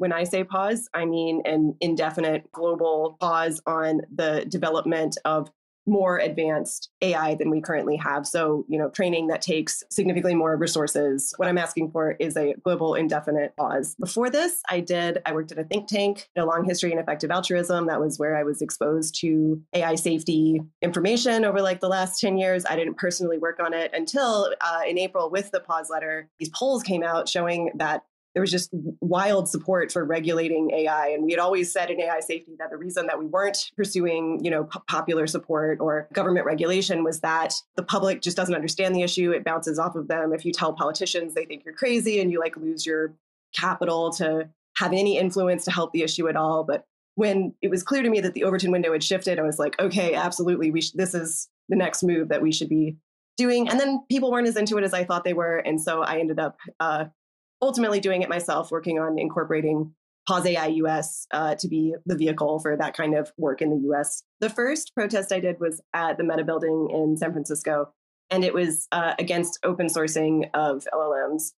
when I say pause, I mean an indefinite global pause on the development of more advanced AI than we currently have. So, training that takes significantly more resources. What I'm asking for is a global indefinite pause. Before this, I worked at a think tank, a long history in effective altruism. That was where I was exposed to AI safety information over like the last 10 years. I didn't personally work on it until in April with the pause letter. These polls came out showing that there was just wild support for regulating AI. And we had always said in AI safety that the reason that we weren't pursuing, popular support or government regulation was that the public just doesn't understand the issue. It bounces off of them. If you tell politicians, they think you're crazy and you lose your capital to have any influence to help the issue at all. But when it was clear to me that the Overton window had shifted, I was like, okay, absolutely. This is the next move that we should be doing. And then people weren't as into it as I thought they were. And so I ended up ultimately doing it myself, working on incorporating Pause AI US to be the vehicle for that kind of work in the US. The first protest I did was at the Meta building in San Francisco, and it was against open sourcing of LLMs.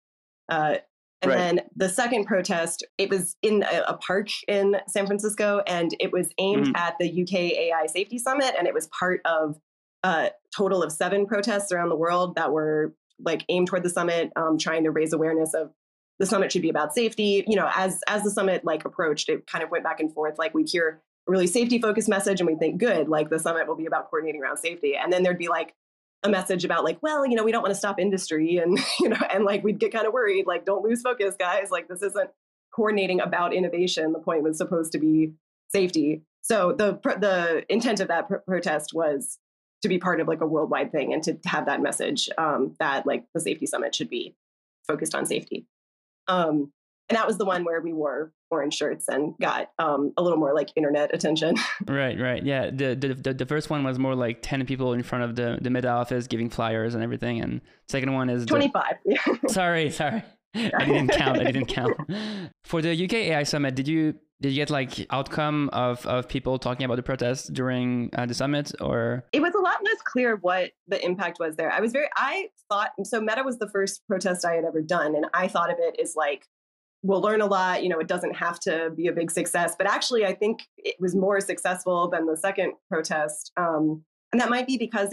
Then the second protest, it was in a park in San Francisco, and it was aimed at the UK AI Safety Summit, and it was part of a total of 7 protests around the world that were aimed toward the summit, trying to raise awareness of the summit should be about safety. As the summit approached, it kind of went back and forth. We'd hear a really safety focused message and we think, good, the summit will be about coordinating around safety. And then there'd be a message about well, we don't want to stop industry. And, and we'd get kind of worried, don't lose focus, guys. This isn't coordinating about innovation. The point was supposed to be safety. So the intent of that protest was to be part of a worldwide thing and to have that message that the safety summit should be focused on safety. And that was the one where we wore orange shirts and got a little more internet attention. Right. Yeah. The first one was more 10 people in front of the Meta office giving flyers and everything. And second one is 25. Sorry. I didn't count. For the UK AI Summit, did you get outcome of people talking about the protests during the summit, or? It was a lot less clear what the impact was there. I thought, so Meta was the first protest I had ever done. And I thought of it as we'll learn a lot, it doesn't have to be a big success, but actually I think it was more successful than the second protest. And that might be because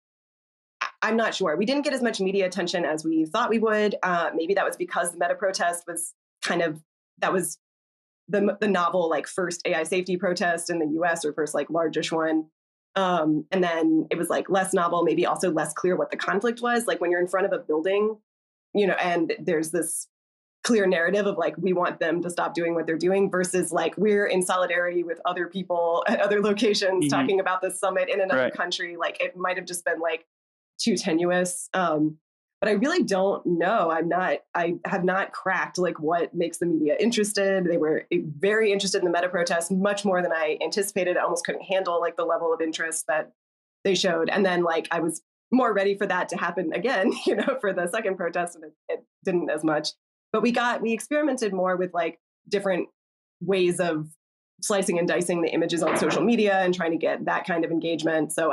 I'm not sure. We didn't get as much media attention as we thought we would. Maybe that was because the Meta protest was that was the novel first AI safety protest in the US, or first largish one. And then it was less novel, maybe also less clear what the conflict was. When you're in front of a building, and there's this clear narrative of we want them to stop doing what they're doing versus we're in solidarity with other people at other locations talking about this summit in another country. It might have just been too tenuous. But I really don't know. I have not cracked what makes the media interested. They were very interested in the Meta protest, much more than I anticipated. I almost couldn't handle the level of interest that they showed. And then I was more ready for that to happen again, for the second protest, and it didn't as much. But we experimented more with different ways of slicing and dicing the images on social media and trying to get that kind of engagement. So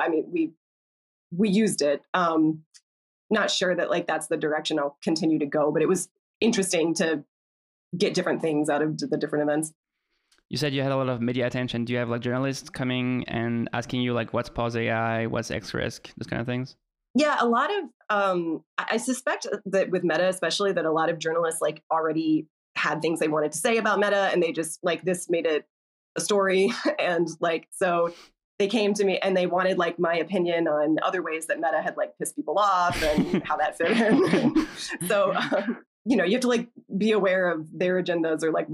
we used it. Not sure that that's the direction I'll continue to go, but it was interesting to get different things out of the different events. You said you had a lot of media attention. Do you have journalists coming and asking you what's Pause AI, what's X-Risk, those kind of things? Yeah, a lot of, I suspect that with Meta, especially, that a lot of journalists already had things they wanted to say about Meta, and they just this made it a story. And so they came to me and they wanted my opinion on other ways that Meta had pissed people off and how that fit in. So, you have to be aware of their agendas, or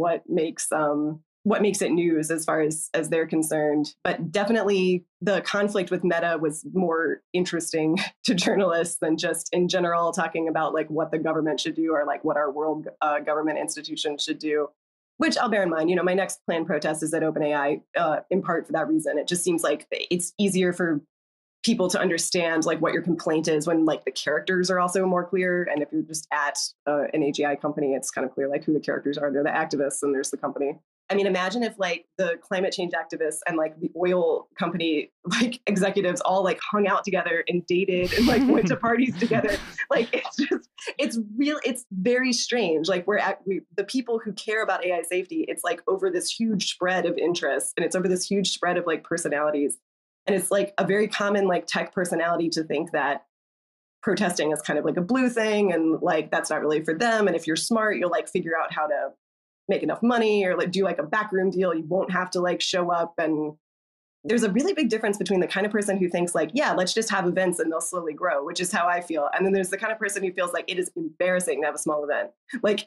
what makes it news as far as they're concerned. But definitely the conflict with Meta was more interesting to journalists than just in general talking about what the government should do, or what our world government institutions should do. Which I'll bear in mind, my next planned protest is at OpenAI, in part for that reason. It just seems it's easier for people to understand what your complaint is when the characters are also more clear. And if you're just at an AGI company, it's kind of clear who the characters are. They're the activists and there's the company. I mean, imagine if like the climate change activists and like the oil company like executives all like hung out together and dated and like went to parties together. Like it's real. It's very strange. Like the people who care about AI safety, it's like over this huge spread of interests and it's over this huge spread of like personalities. And it's like a very common like tech personality to think that protesting is kind of like a blue thing and like that's not really for them. And if you're smart, you'll like figure out how to make enough money or like do like a backroom deal. You won't have to like show up. And there's a really big difference between the kind of person who thinks like, yeah, let's just have events and they'll slowly grow, which is how I feel. And then there's the kind of person who feels like it is embarrassing to have a small event. Like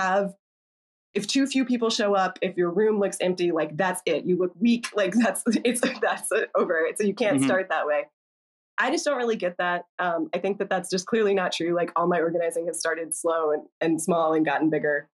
if too few people show up, if your room looks empty, like that's it. You look weak. Like that's over. So you can't start that way. I just don't really get that. I think that that's just clearly not true. Like all my organizing has started slow and small and gotten bigger.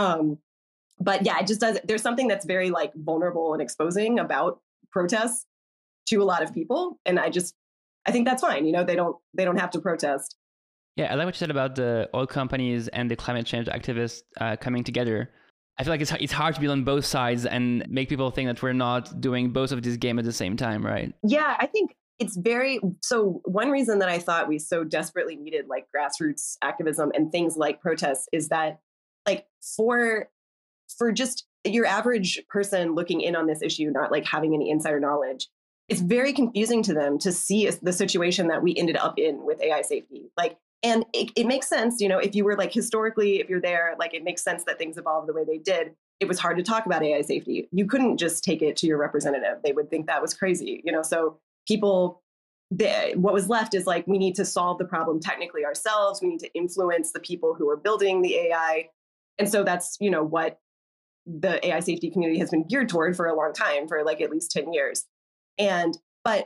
But yeah, it just does. There's something that's very like vulnerable and exposing about protests to a lot of people. And I think that's fine. You know, they don't have to protest. Yeah, I like what you said about the oil companies and the climate change activists coming together. I feel like it's hard to be on both sides and make people think that we're not doing both of this game at the same time, right? Yeah, I think it's so one reason that I thought we so desperately needed like grassroots activism and things like protests is that like for just your average person looking in on this issue, not like having any insider knowledge, it's very confusing to them to see the situation that we ended up in with AI safety. Like, and it makes sense, you know, if you were like historically, if you're there, like it makes sense that things evolved the way they did. It was hard to talk about AI safety. You couldn't just take it to your representative. They would think that was crazy, you know, so what was left is like, we need to solve the problem technically ourselves. We need to influence the people who are building the AI. And so that's, you know, what the AI safety community has been geared toward for a long time, for like at least 10 years. But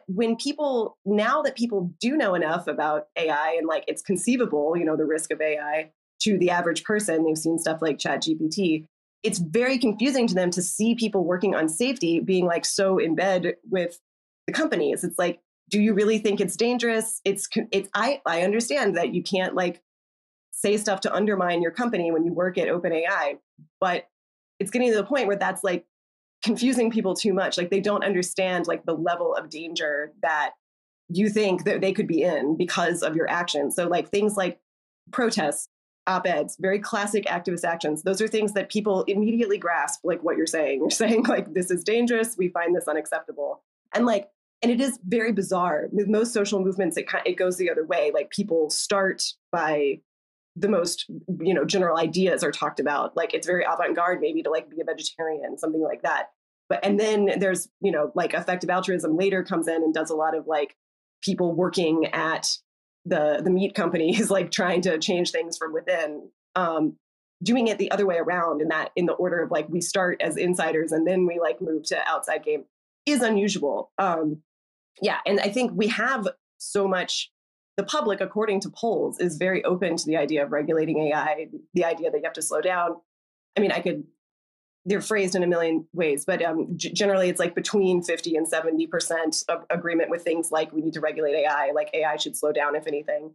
now that people do know enough about AI and like it's conceivable, you know, the risk of AI to the average person, they've seen stuff like ChatGPT, it's very confusing to them to see people working on safety being like so in bed with the companies. It's like, do you really think it's dangerous? I understand that you can't like say stuff to undermine your company when you work at OpenAI, but it's getting to the point where that's like confusing people too much. Like they don't understand like the level of danger that you think that they could be in because of your actions. So like things like protests, op-eds, very classic activist actions. Those are things that people immediately grasp, like what you're saying. You're saying like, this is dangerous. We find this unacceptable. And it is very bizarre. With most social movements, it goes the other way. Like people start by the most, you know, general ideas are talked about. Like it's very avant-garde maybe to like be a vegetarian, something like that. And then there's, you know, like effective altruism later comes in and does a lot of like people working at the meat companies, like trying to change things from within, doing it the other way around in the order of like, we start as insiders and then we like move to outside game is unusual. Yeah. And I think we have so much, the public, according to polls, is very open to the idea of regulating AI, the idea that you have to slow down. I mean, they're phrased in a million ways, but generally it's like between 50 and 70% of agreement with things like we need to regulate AI, like AI should slow down, if anything.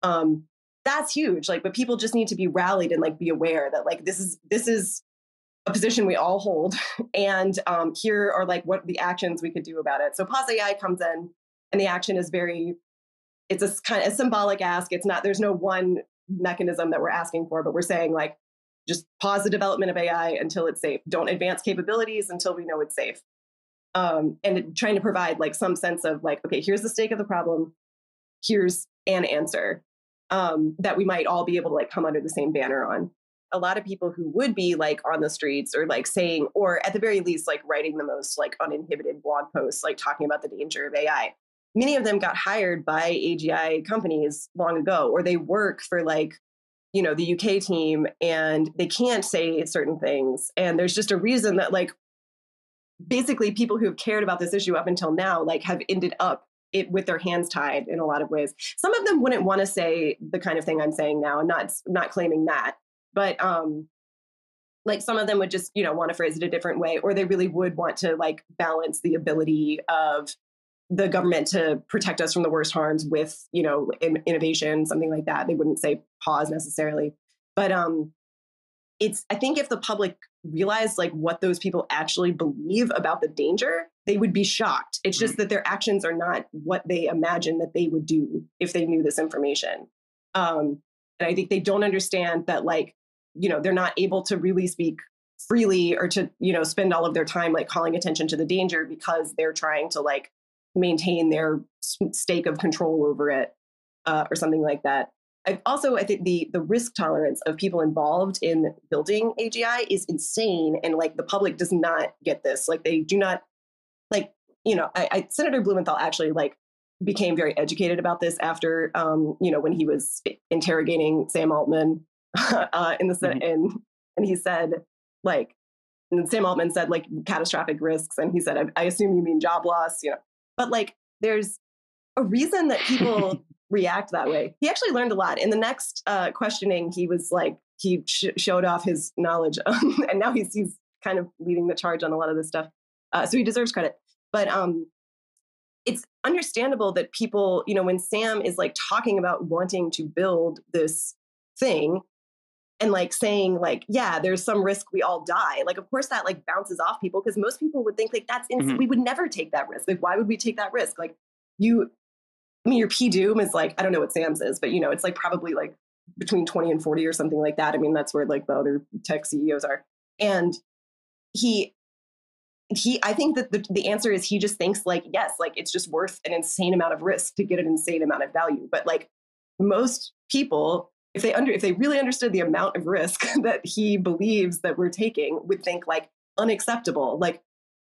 That's huge. Like, but people just need to be rallied and like be aware that like this is a position we all hold. And here are like what the actions we could do about it. So Pause AI comes in and the action is it's a kind of a symbolic ask. There's no one mechanism that we're asking for, but we're saying like, just pause the development of AI until it's safe. Don't advance capabilities until we know it's safe. And trying to provide like some sense of like, okay, here's the stake of the problem. Here's an answer that we might all be able to like come under the same banner on. A lot of people who would be like on the streets or like saying, or at the very least, like writing the most like uninhibited blog posts, like talking about the danger of AI. Many of them got hired by AGI companies long ago, or they work for like, you know, the UK team and they can't say certain things. And there's just a reason that like, basically people who have cared about this issue up until now, like have ended up with their hands tied in a lot of ways. Some of them wouldn't want to say the kind of thing I'm saying now. I'm not claiming that, but like some of them would just, you know, want to phrase it a different way, or they really would want to like balance the ability of the government to protect us from the worst harms with, you know, innovation, something like that. They wouldn't say pause necessarily, but I think if the public realized like what those people actually believe about the danger, they would be shocked. It's just that their actions are not what they imagine that they would do if they knew this information. And I think they don't understand that, like, they're not able to really speak freely or to, spend all of their time like calling attention to the danger because they're trying to like maintain their stake of control over it, or something like that. I think the risk tolerance of people involved in building AGI is insane. And like the public does not get this. Like they do not, like, Senator Blumenthal actually like became very educated about this after, when he was interrogating Sam Altman in the Senate. And he said, like, and Sam Altman said like catastrophic risks. And he said, I assume you mean job loss, but like there's a reason that people react that way. He actually learned a lot. In the next questioning, he was like, he showed off his knowledge. And now he's kind of leading the charge on a lot of this stuff. So he deserves credit. But it's understandable that people, when Sam is like talking about wanting to build this thing and like saying like, yeah, there's some risk we all die. Like, of course that like bounces off people because most people would think like that's we would never take that risk. Like, why would we take that risk? Like your P-Doom is like, I don't know what Sam's is, but it's like probably like between 20 and 40 or something like that. I mean, that's where like the other tech CEOs are. And I think that the answer is he just thinks like, yes, like it's just worth an insane amount of risk to get an insane amount of value. But like most people, if they really understood the amount of risk that he believes that we're taking, would think like unacceptable. Like,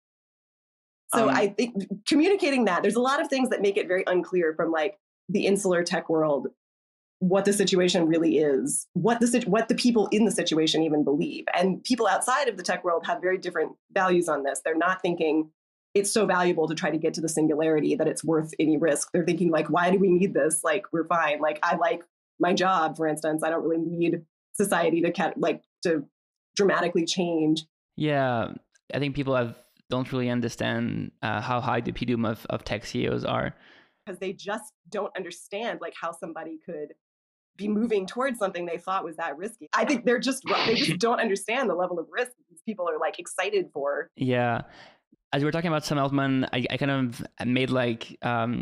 so I think communicating that, there's a lot of things that make it very unclear from like the insular tech world what the situation really is, what the people in the situation even believe. And people outside of the tech world have very different values on this. They're not thinking it's so valuable to try to get to the singularity that it's worth any risk. They're thinking like, why do we need this? Like, we're fine. Like, I like my job, for instance. I don't really need society to dramatically change. Yeah, I think people don't really understand how high the P-Doom of tech CEOs are. Because they just don't understand like how somebody could be moving towards something they thought was that risky. I think they just don't understand the level of risk these people are like excited for. Yeah. As we were talking about Sam Altman, I kind of made like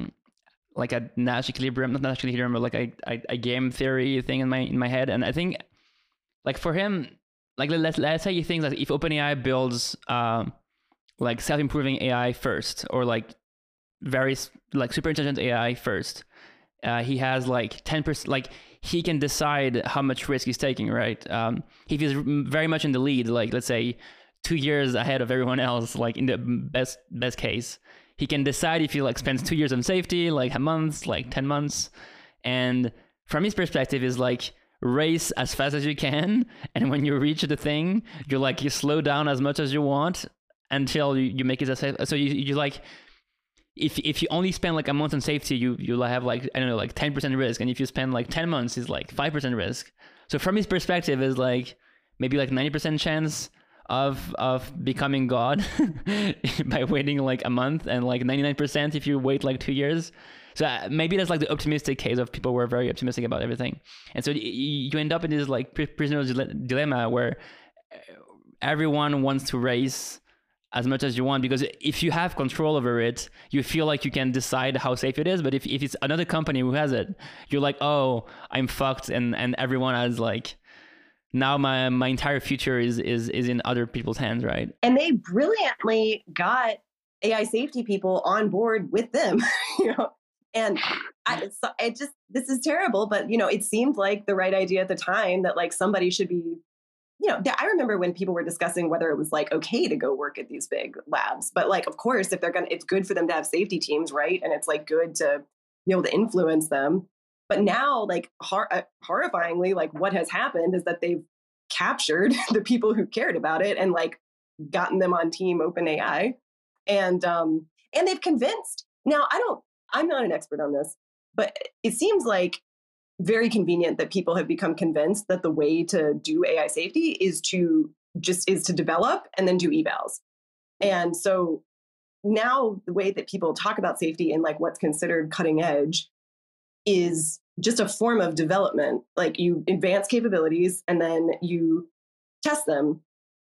a Nash equilibrium, not Nash equilibrium, but like a game theory thing in my head. And I think like for him, like let's say he thinks that if OpenAI builds like self-improving AI first, or like very like super intelligent AI first, he has like 10%, like he can decide how much risk he's taking, right? If he's very much in the lead, like let's say 2 years ahead of everyone else, like in the best case, he can decide if he like spends 2 years on safety, like a month, like 10 months. And from his perspective is like race as fast as you can. And when you reach the thing, you slow down as much as you want until you make it as safe. So you like, if you only spend like a month on safety, you'll have like, I don't know, like 10% risk. And if you spend like 10 months, it's like 5% risk. So from his perspective is like maybe like 90% chance of becoming God by waiting like a month, and like 99% if you wait like 2 years. So maybe that's like the optimistic case of people who are very optimistic about everything. And so you end up in this like prisoner's dilemma where everyone wants to race as much as you want, because if you have control over it, you feel like you can decide how safe it is. But if it's another company who has it, you're like, oh, I'm fucked, and everyone has like, now my entire future is in other people's hands, right? And they brilliantly got AI safety people on board with them, And this is terrible, but it seemed like the right idea at the time that like somebody should be. I remember when people were discussing whether it was like okay to go work at these big labs, but like, of course, if it's good for them to have safety teams, right? And it's like good to be able to influence them. But now, like horrifyingly, like what has happened is that they've captured the people who cared about it and like gotten them on team OpenAI, and they've convinced. Now, I'm not an expert on this, but it seems like very convenient that people have become convinced that the way to do AI safety is to develop and then do evals. And so now the way that people talk about safety and like what's considered cutting edge is just a form of development. Like you advance capabilities and then you test them.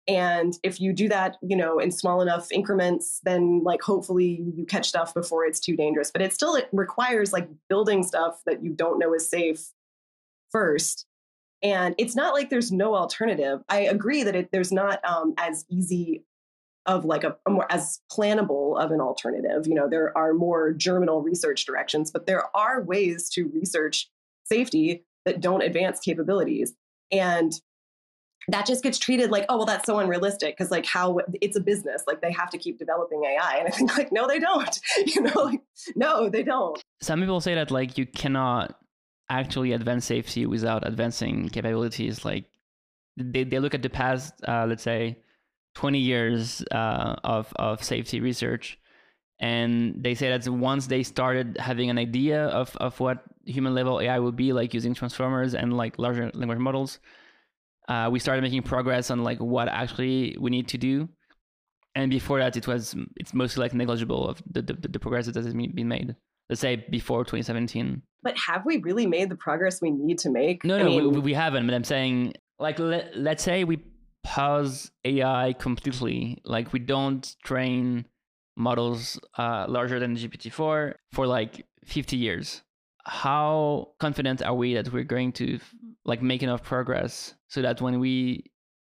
And if you do that, in small enough increments, then like hopefully you catch stuff before it's too dangerous. But it requires like building stuff that you don't know is safe first. And it's not like there's no alternative. I agree that there's not as easy of like a more as plannable of an alternative. There are more germinal research directions, but there are ways to research safety that don't advance capabilities. And that just gets treated like, oh, well, that's so unrealistic because like how it's a business, like they have to keep developing AI. And I think like, no, they don't, no, they don't. Some people say that like you cannot actually advance safety without advancing capabilities. Like they look at the past, let's say 20 years of safety research. And they say that once they started having an idea of what human level AI would be, like using transformers and like larger language models, we started making progress on like what actually we need to do. And before that, it's mostly like negligible of the progress that has been made. Let's say before 2017. But have we really made the progress we need to make? No, we haven't. But I'm saying like let's say we pause AI completely. Like we don't train models larger than GPT-4 for like 50 years. How confident are we that we're going to like make enough progress so that when we,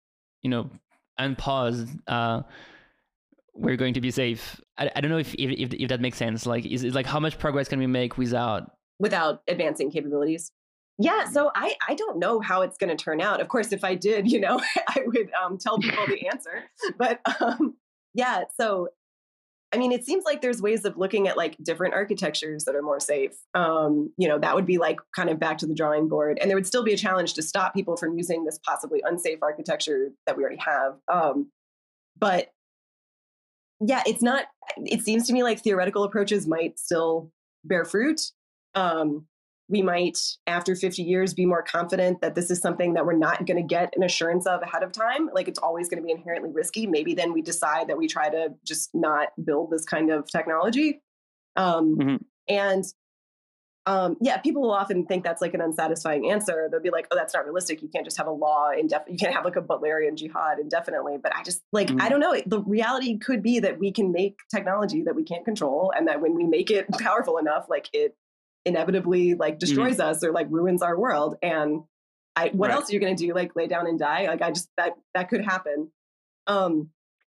unpause, we're going to be safe? I don't know if that makes sense. Like, is it like how much progress can we make without advancing capabilities? Yeah, so I don't know how it's going to turn out. Of course, if I did, I would tell people the answer. But yeah, so I mean, it seems like there's ways of looking at like different architectures that are more safe. That would be like kind of back to the drawing board. And there would still be a challenge to stop people from using this possibly unsafe architecture that we already have. But yeah, it seems to me like theoretical approaches might still bear fruit. We might, after 50 years, be more confident that this is something that we're not going to get an assurance of ahead of time. Like it's always going to be inherently risky. Maybe then we decide that we try to just not build this kind of technology. And people will often think that's like an unsatisfying answer. They'll be like, oh, that's not realistic. You can't just have a law you can't have like a Butlerian jihad indefinitely. But I just like, I don't know. The reality could be that we can make technology that we can't control. And that when we make it powerful enough, like it inevitably like destroys us or like ruins our world. And what else are you going to do? Like lay down and die? Like that could happen. I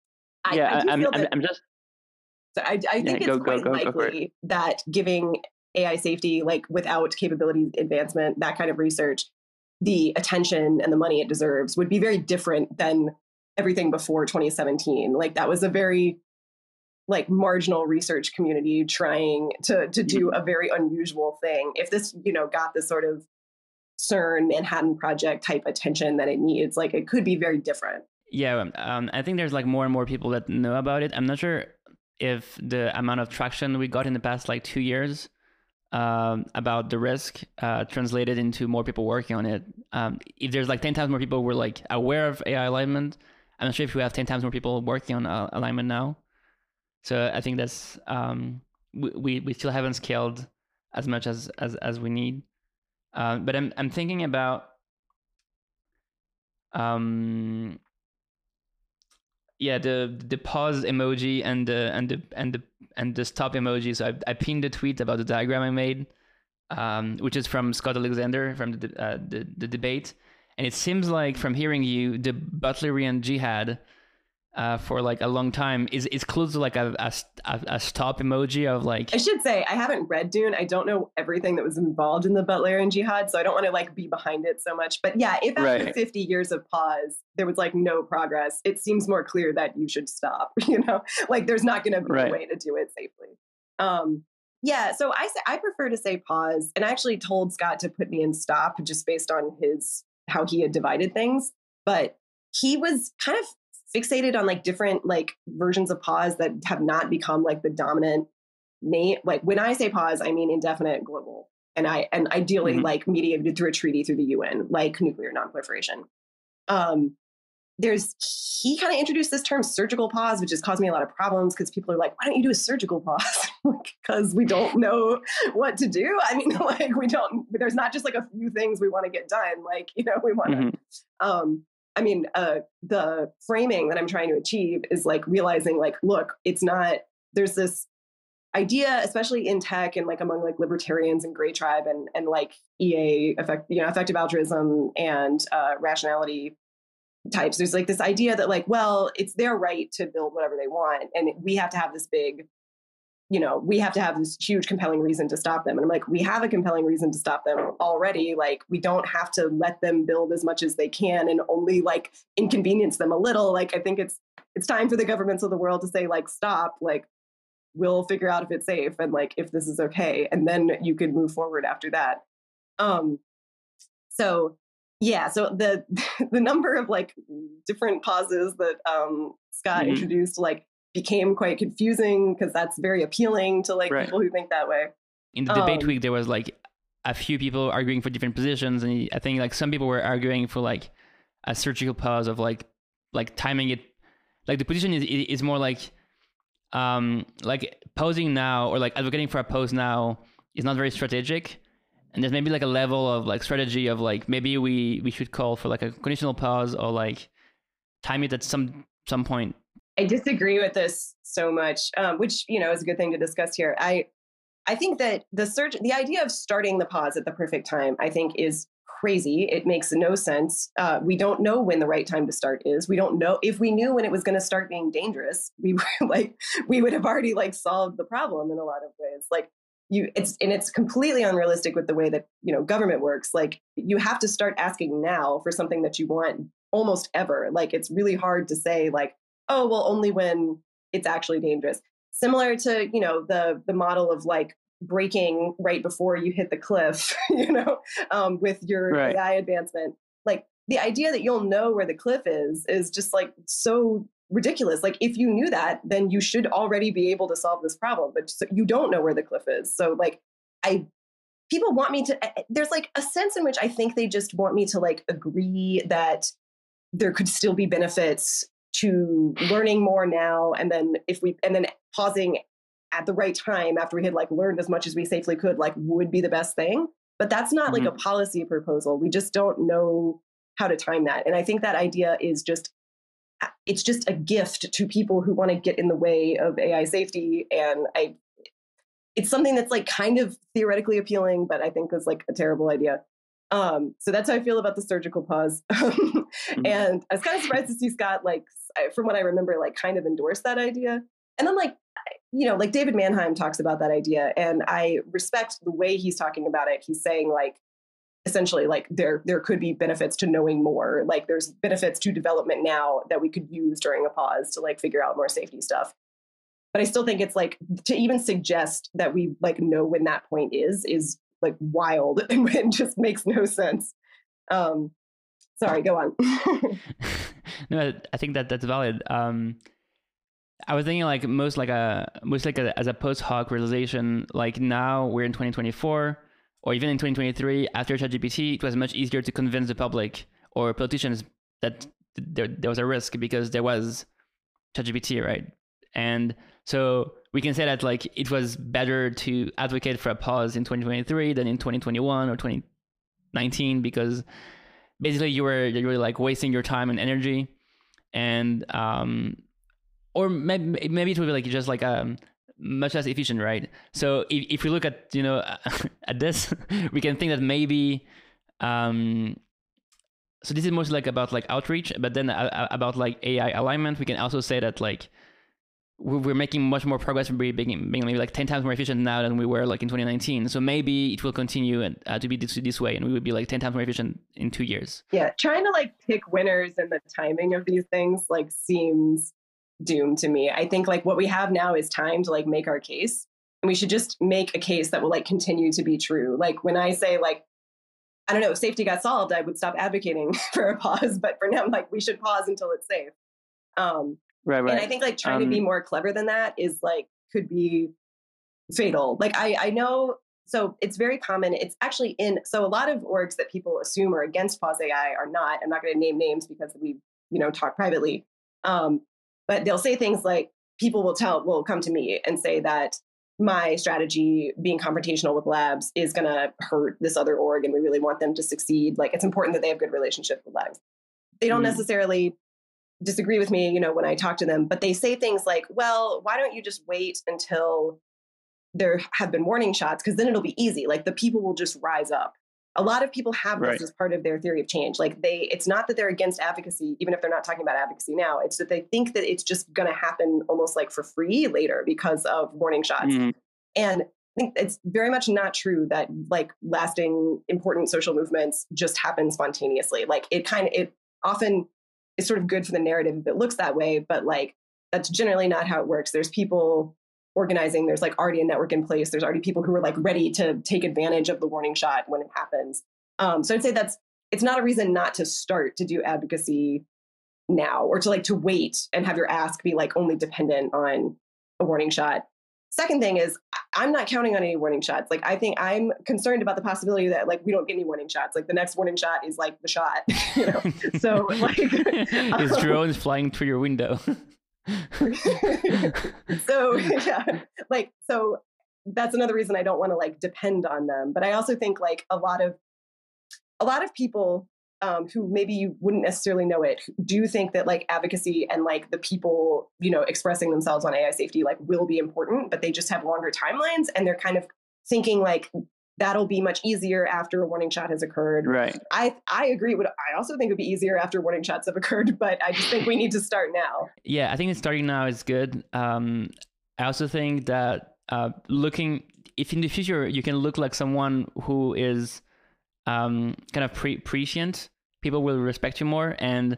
think it's quite likely that giving AI safety, like without capability advancement, that kind of research, the attention and the money it deserves would be very different than everything before 2017. Like that was a very like marginal research community trying to do a very unusual thing. If this, got this sort of CERN Manhattan Project type attention that it needs, like it could be very different. Yeah, I think there's like more and more people that know about it. I'm not sure if the amount of traction we got in the past like 2 years about the risk translated into more people working on it. If there's like 10 times more people who were like aware of AI alignment, I'm not sure if we have 10 times more people working on alignment now. So I think that's we still haven't scaled as much as we need. But I'm thinking about the pause emoji and the stop emoji. So I pinned a tweet about the diagram I made, which is from Scott Alexander from the debate, and it seems like from hearing you, the Butlerian jihad for like a long time is close to like a stop emoji of like. I should say I haven't read Dune. I don't know everything that was involved in the Butlerian jihad, so I don't want to like be behind it so much. But yeah, if after 50 years of pause there was like no progress, it seems more clear that you should stop. Like there's not going to be a way to do it safely. So I prefer to say pause, and I actually told Scott to put me in stop just based on how he had divided things, but he was kind of fixated on like different like versions of pause that have not become like the dominant name. Like when I say pause, I mean indefinite global, and ideally like mediated through a treaty through the UN, like nuclear nonproliferation. He kind of introduced this term surgical pause, which has caused me a lot of problems because people are like, why don't you do a surgical pause? Because we don't know what to do. I mean, like there's not just like a few things we want to get done. Like, we want to, I mean, the framing that I'm trying to achieve is like realizing like, look, it's not, there's this idea, especially in tech and like among like libertarians and Gray Tribe and like effective altruism and rationality types. There's like this idea that like, well, it's their right to build whatever they want, and we have to have this big, we have to have this huge compelling reason to stop them. And I'm like, we have a compelling reason to stop them already. Like, we don't have to let them build as much as they can and only like inconvenience them a little. Like, I think it's time for the governments of the world to say like, stop, like, we'll figure out if it's safe and like if this is okay, and then you can move forward after that. So the the number of like different pauses that Scott introduced like became quite confusing, because that's very appealing to like people who think that way. In the debate week, there was like a few people arguing for different positions, and I think like some people were arguing for like a surgical pause of like timing it. Like the position is more like pausing now or like advocating for a pause now is not very strategic, and there's maybe like a level of like strategy of like maybe we should call for like a conditional pause or like time it at some point. I disagree with this so much, which is a good thing to discuss here. I think that the idea of starting the pause at the perfect time, I think, is crazy. It makes no sense. We don't know when the right time to start is. We don't know. If we knew when it was going to start being dangerous, we would have already like solved the problem in a lot of ways. Like it's completely unrealistic with the way that government works. Like, you have to start asking now for something that you want almost ever. Like, it's really hard to say like, oh, well, only when it's actually dangerous. Similar to the model of like braking right before you hit the cliff, with your AI advancement. Like, the idea that you'll know where the cliff is just like so ridiculous. Like, if you knew that, then you should already be able to solve this problem, but you don't know where the cliff is. So like, people want me to, there's like a sense in which I think they just want me to like agree that there could still be benefits to learning more now, and then pausing at the right time after we had like learned as much as we safely could, like, would be the best thing. But that's not like a policy proposal. We just don't know how to time that. And I think that idea is it's just a gift to people who want to get in the way of AI safety. And it's something that's like kind of theoretically appealing, but I think is like a terrible idea. So that's how I feel about the surgical pause. And I was kind of surprised to see Scott, like, from what I remember, like kind of endorse that idea. And then like David Manheim talks about that idea, and I respect the way he's talking about it. He's saying like, essentially, like there could be benefits to knowing more. Like, there's benefits to development now that we could use during a pause to like figure out more safety stuff. But I still think it's like, to even suggest that we like know when that point is like wild and just makes no sense. Sorry, go on. No, I think that's valid. I was thinking like most like as a post hoc realization, like now we're in 2024 or even in 2023 after ChatGPT, it was much easier to convince the public or politicians that there was a risk because there was ChatGPT, right? And so we can say that like it was better to advocate for a pause in 2023 than in 2021 or 2019, because basically you were like wasting your time and energy, and or maybe it would be like just like much less efficient, right? So if we look at at this, we can think that maybe so this is mostly like about like outreach, but then about like AI alignment, we can also say that like we're making much more progress, being maybe like 10 times more efficient now than we were like in 2019. So maybe it will continue to be this way, and we would be like 10 times more efficient in 2 years. Yeah, trying to like pick winners and the timing of these things like seems doomed to me. I think like what we have now is time to like make our case, and we should just make a case that will like continue to be true. Like, when I say like, I don't know, safety got solved, I would stop advocating for a pause. But for now, like, we should pause until it's safe. Right. And I think like trying to be more clever than that is like, could be fatal. Like I know, so it's very common. It's actually so a lot of orgs that people assume are against pause AI are not. I'm not going to name names because we, talk privately. But they'll say things like, people will come to me and say that my strategy being confrontational with labs is going to hurt this other org, and we really want them to succeed. Like, it's important that they have good relationship with labs. they don't necessarily disagree with me, when I talk to them, but they say things like, well, why don't you just wait until there have been warning shots? Because then it'll be easy. Like the people will just rise up. A lot of people have this as part of their theory of change. Like it's not that they're against advocacy, even if they're not talking about advocacy now. It's that they think that it's just going to happen almost like for free later because of warning shots. And I think it's very much not true that like lasting important social movements just happen spontaneously. Like it often is sort of good for the narrative if it looks that way, but like that's generally not how it works. There's people organizing, there's like already a network in place. There's already people who are like ready to take advantage of the warning shot when it happens. So I'd say it's not a reason not to start to do advocacy now, or to wait and have your ask be like only dependent on a warning shot. Second thing is, I'm not counting on any warning shots. Like, I think I'm concerned about the possibility that like we don't get any warning shots. Like the next warning shot is like the shot, So like, is drones flying through your window? So yeah, so that's another reason I don't want to like depend on them. But I also think like a lot of people who maybe you wouldn't necessarily know it do think that like advocacy and like the people expressing themselves on AI safety like will be important, but they just have longer timelines, and they're kind of thinking like that'll be much easier after a warning shot has occurred. Right. I agree. I also think it would be easier after warning shots have occurred, but I just think we need to start now. Yeah, I think starting now is good. I also think that if in the future you can look like someone who is kind of prescient, people will respect you more. And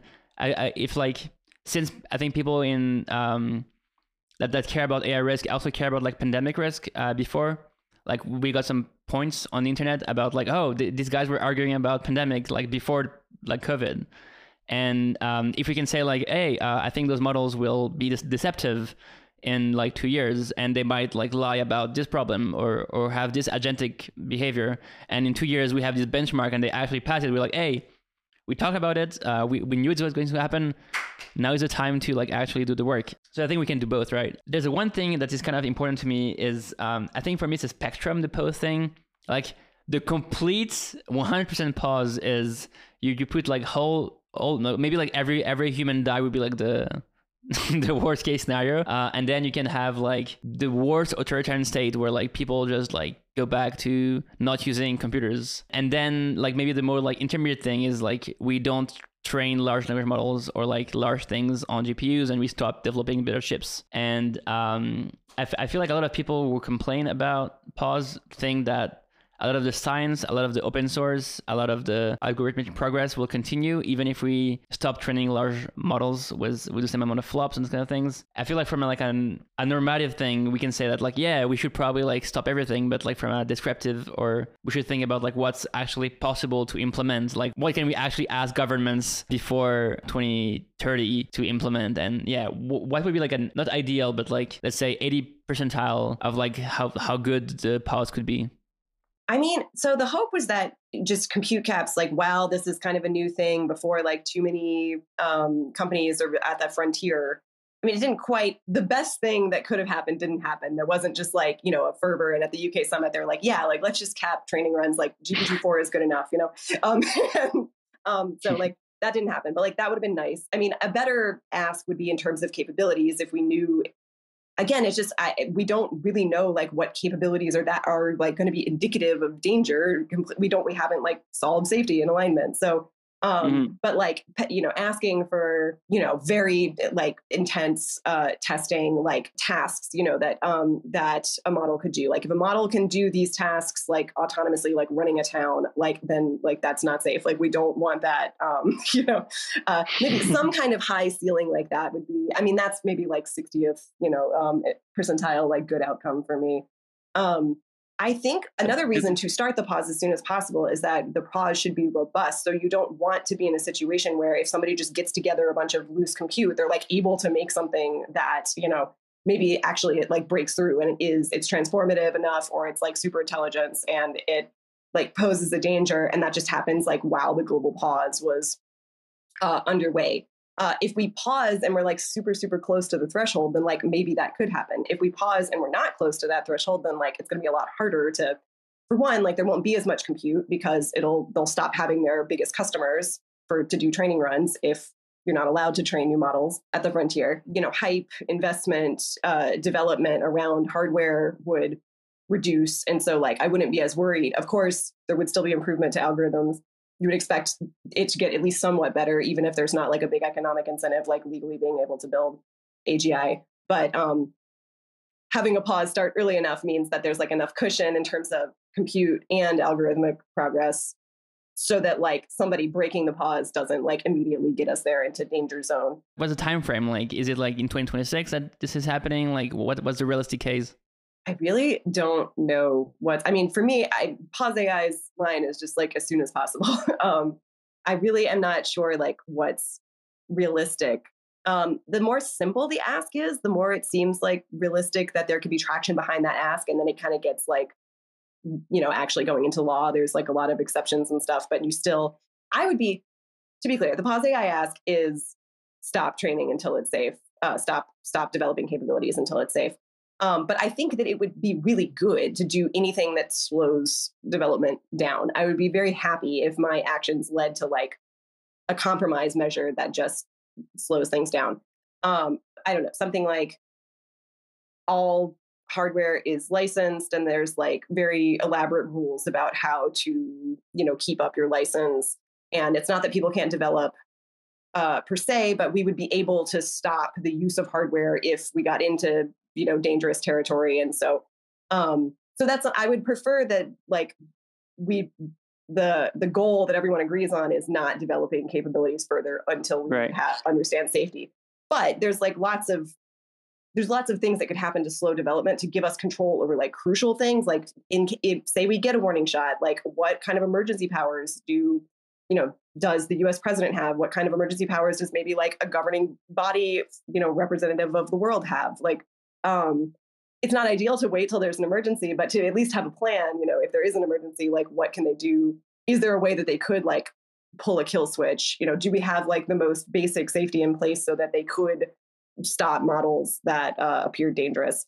since I think people in that care about AI risk also care about like pandemic risk before. Like we got some points on the internet about like, these guys were arguing about pandemic like before like COVID. And if we can say like, hey, I think those models will be deceptive in like 2 years, and they might like lie about this problem or have this agentic behavior. And in 2 years we have this benchmark and they actually pass it. We're like, hey, we talked about it. We knew it was going to happen. Now is the time to like actually do the work. So I think we can do both, right? There's one thing that is kind of important to me is I think for me it's a spectrum, the pause thing. Like the complete 100% pause is you put like maybe like every human die would be like the the worst case scenario, and then you can have like the worst authoritarian state where like people just like go back to not using computers. And then like maybe the more like intermediate thing is like we don't train large language models or like large things on GPUs, and we stop developing better chips. And I feel like a lot of people will complain about pause, think that a lot of the science, a lot of the open source, a lot of the algorithmic progress will continue even if we stop training large models with the same amount of flops and those kind of things. I feel like from like a normative thing, we can say that like, yeah, we should probably like stop everything, but like from a descriptive, or we should think about like what's actually possible to implement. Like what can we actually ask governments before 2030 to implement? And yeah, what would be like a, not ideal, but like, let's say 80 percentile of like how good the pause could be? I mean, so the hope was that just compute caps, like, wow, this is kind of a new thing before like too many companies are at that frontier. I mean, it didn't quite, the best thing that could have happened didn't happen. There wasn't just like, a fervor. And at the UK summit, they're like, yeah, like, let's just cap training runs. Like GPT-4 is good enough, So like that didn't happen, but like that would have been nice. I mean, a better ask would be in terms of capabilities. If we knew, again, it's just we don't really know like what capabilities are like going to be indicative of danger. We haven't like solved safety and alignment. So, but like asking for very like intense testing, like tasks that that a model could do. Like if a model can do these tasks like autonomously, like running a town, like then like that's not safe. Like we don't want that. Maybe some kind of high ceiling like that would be. I mean, that's maybe like 60th percentile like good outcome for me. I think another reason to start the pause as soon as possible is that the pause should be robust. So you don't want to be in a situation where if somebody just gets together a bunch of loose compute, they're like able to make something that, maybe actually it like breaks through and it's transformative enough, or it's like super intelligence and it like poses a danger. And that just happens like while the global pause was underway. If we pause and we're like super, super close to the threshold, then like maybe that could happen. If we pause and we're not close to that threshold, then like it's going to be a lot harder to, for one, like there won't be as much compute because they'll stop having their biggest customers. to do training runs if you're not allowed to train new models at the frontier. Hype, investment, development around hardware would reduce. And so I wouldn't be as worried. Of course, there would still be improvement to algorithms. You would expect it to get at least somewhat better, even if there's not a big economic incentive, legally being able to build AGI. But having a pause start early enough means that there's enough cushion in terms of compute and algorithmic progress so that somebody breaking the pause doesn't immediately get us there into danger zone. What's the time frame? Is it in 2026 that this is happening? What's the realistic case? I really don't know for me, pause AI's line is just as soon as possible. I really am not sure what's realistic. The more simple the ask is, the more it seems realistic that there could be traction behind that ask. And then it kind of gets actually going into law. There's a lot of exceptions and stuff, but to be clear, the pause AI ask is stop training until it's safe, stop developing capabilities until it's safe. But I think that it would be really good to do anything that slows development down. I would be very happy if my actions led to a compromise measure that just slows things down. I don't know, something all hardware is licensed and there's very elaborate rules about how to, keep up your license. And it's not that people can't develop per se, but we would be able to stop the use of hardware if we got into dangerous territory. And so that's, I would prefer that the goal that everyone agrees on is not developing capabilities further until we understand safety. But there's lots of things that could happen to slow development to give us control over crucial things. Say we get a warning shot, what kind of emergency powers does the US president have? What kind of emergency powers does maybe a governing body, representative of the world have? It's not ideal to wait till there's an emergency, but to at least have a plan, if there is an emergency, what can they do? Is there a way that they could pull a kill switch? Do we have the most basic safety in place so that they could stop models that appear dangerous?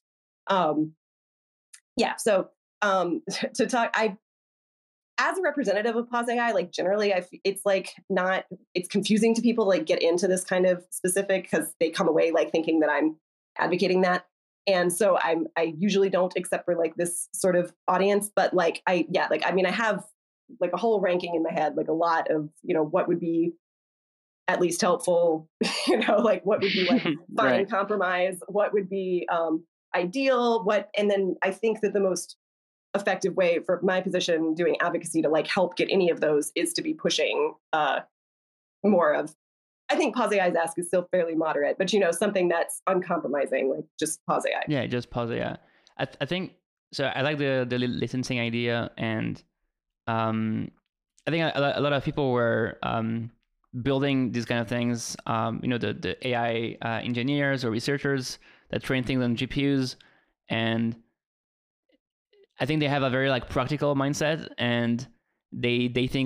So to talk, as a representative of pause AI, generally, it's confusing to people get into this kind of specific because they come away thinking that I'm advocating that. And so I usually don't, except for this sort of audience, but I have a whole ranking in my head, a lot of, what would be at least helpful, what would be fine compromise, what would be ideal, and then I think that the most effective way for my position doing advocacy to help get any of those is to be pushing more of, I think pause AI's ask is still fairly moderate, but something that's uncompromising, just pause AI. Yeah, just pause AI. I think so. I like the licensing idea, and I think a lot of people were building these kind of things. The AI engineers or researchers that train things on GPUs, and I think they have a very practical mindset, and they think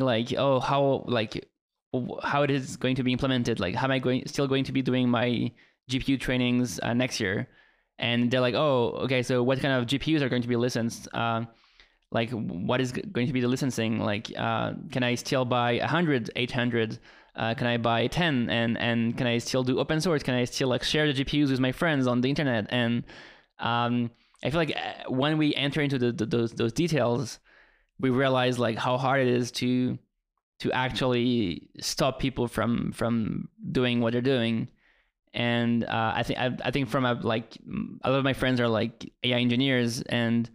how it is going to be implemented. How am I still going to be doing my GPU trainings next year? And they're okay, so what kind of GPUs are going to be licensed? What is going to be the licensing? Can I still buy 100, 800? Can I buy 10? And can I still do open source? Can I still share the GPUs with my friends on the internet? And I feel when we enter into those details, we realize how hard it is to actually stop people from doing what they're doing. And I think from a lot of my friends are AI engineers, and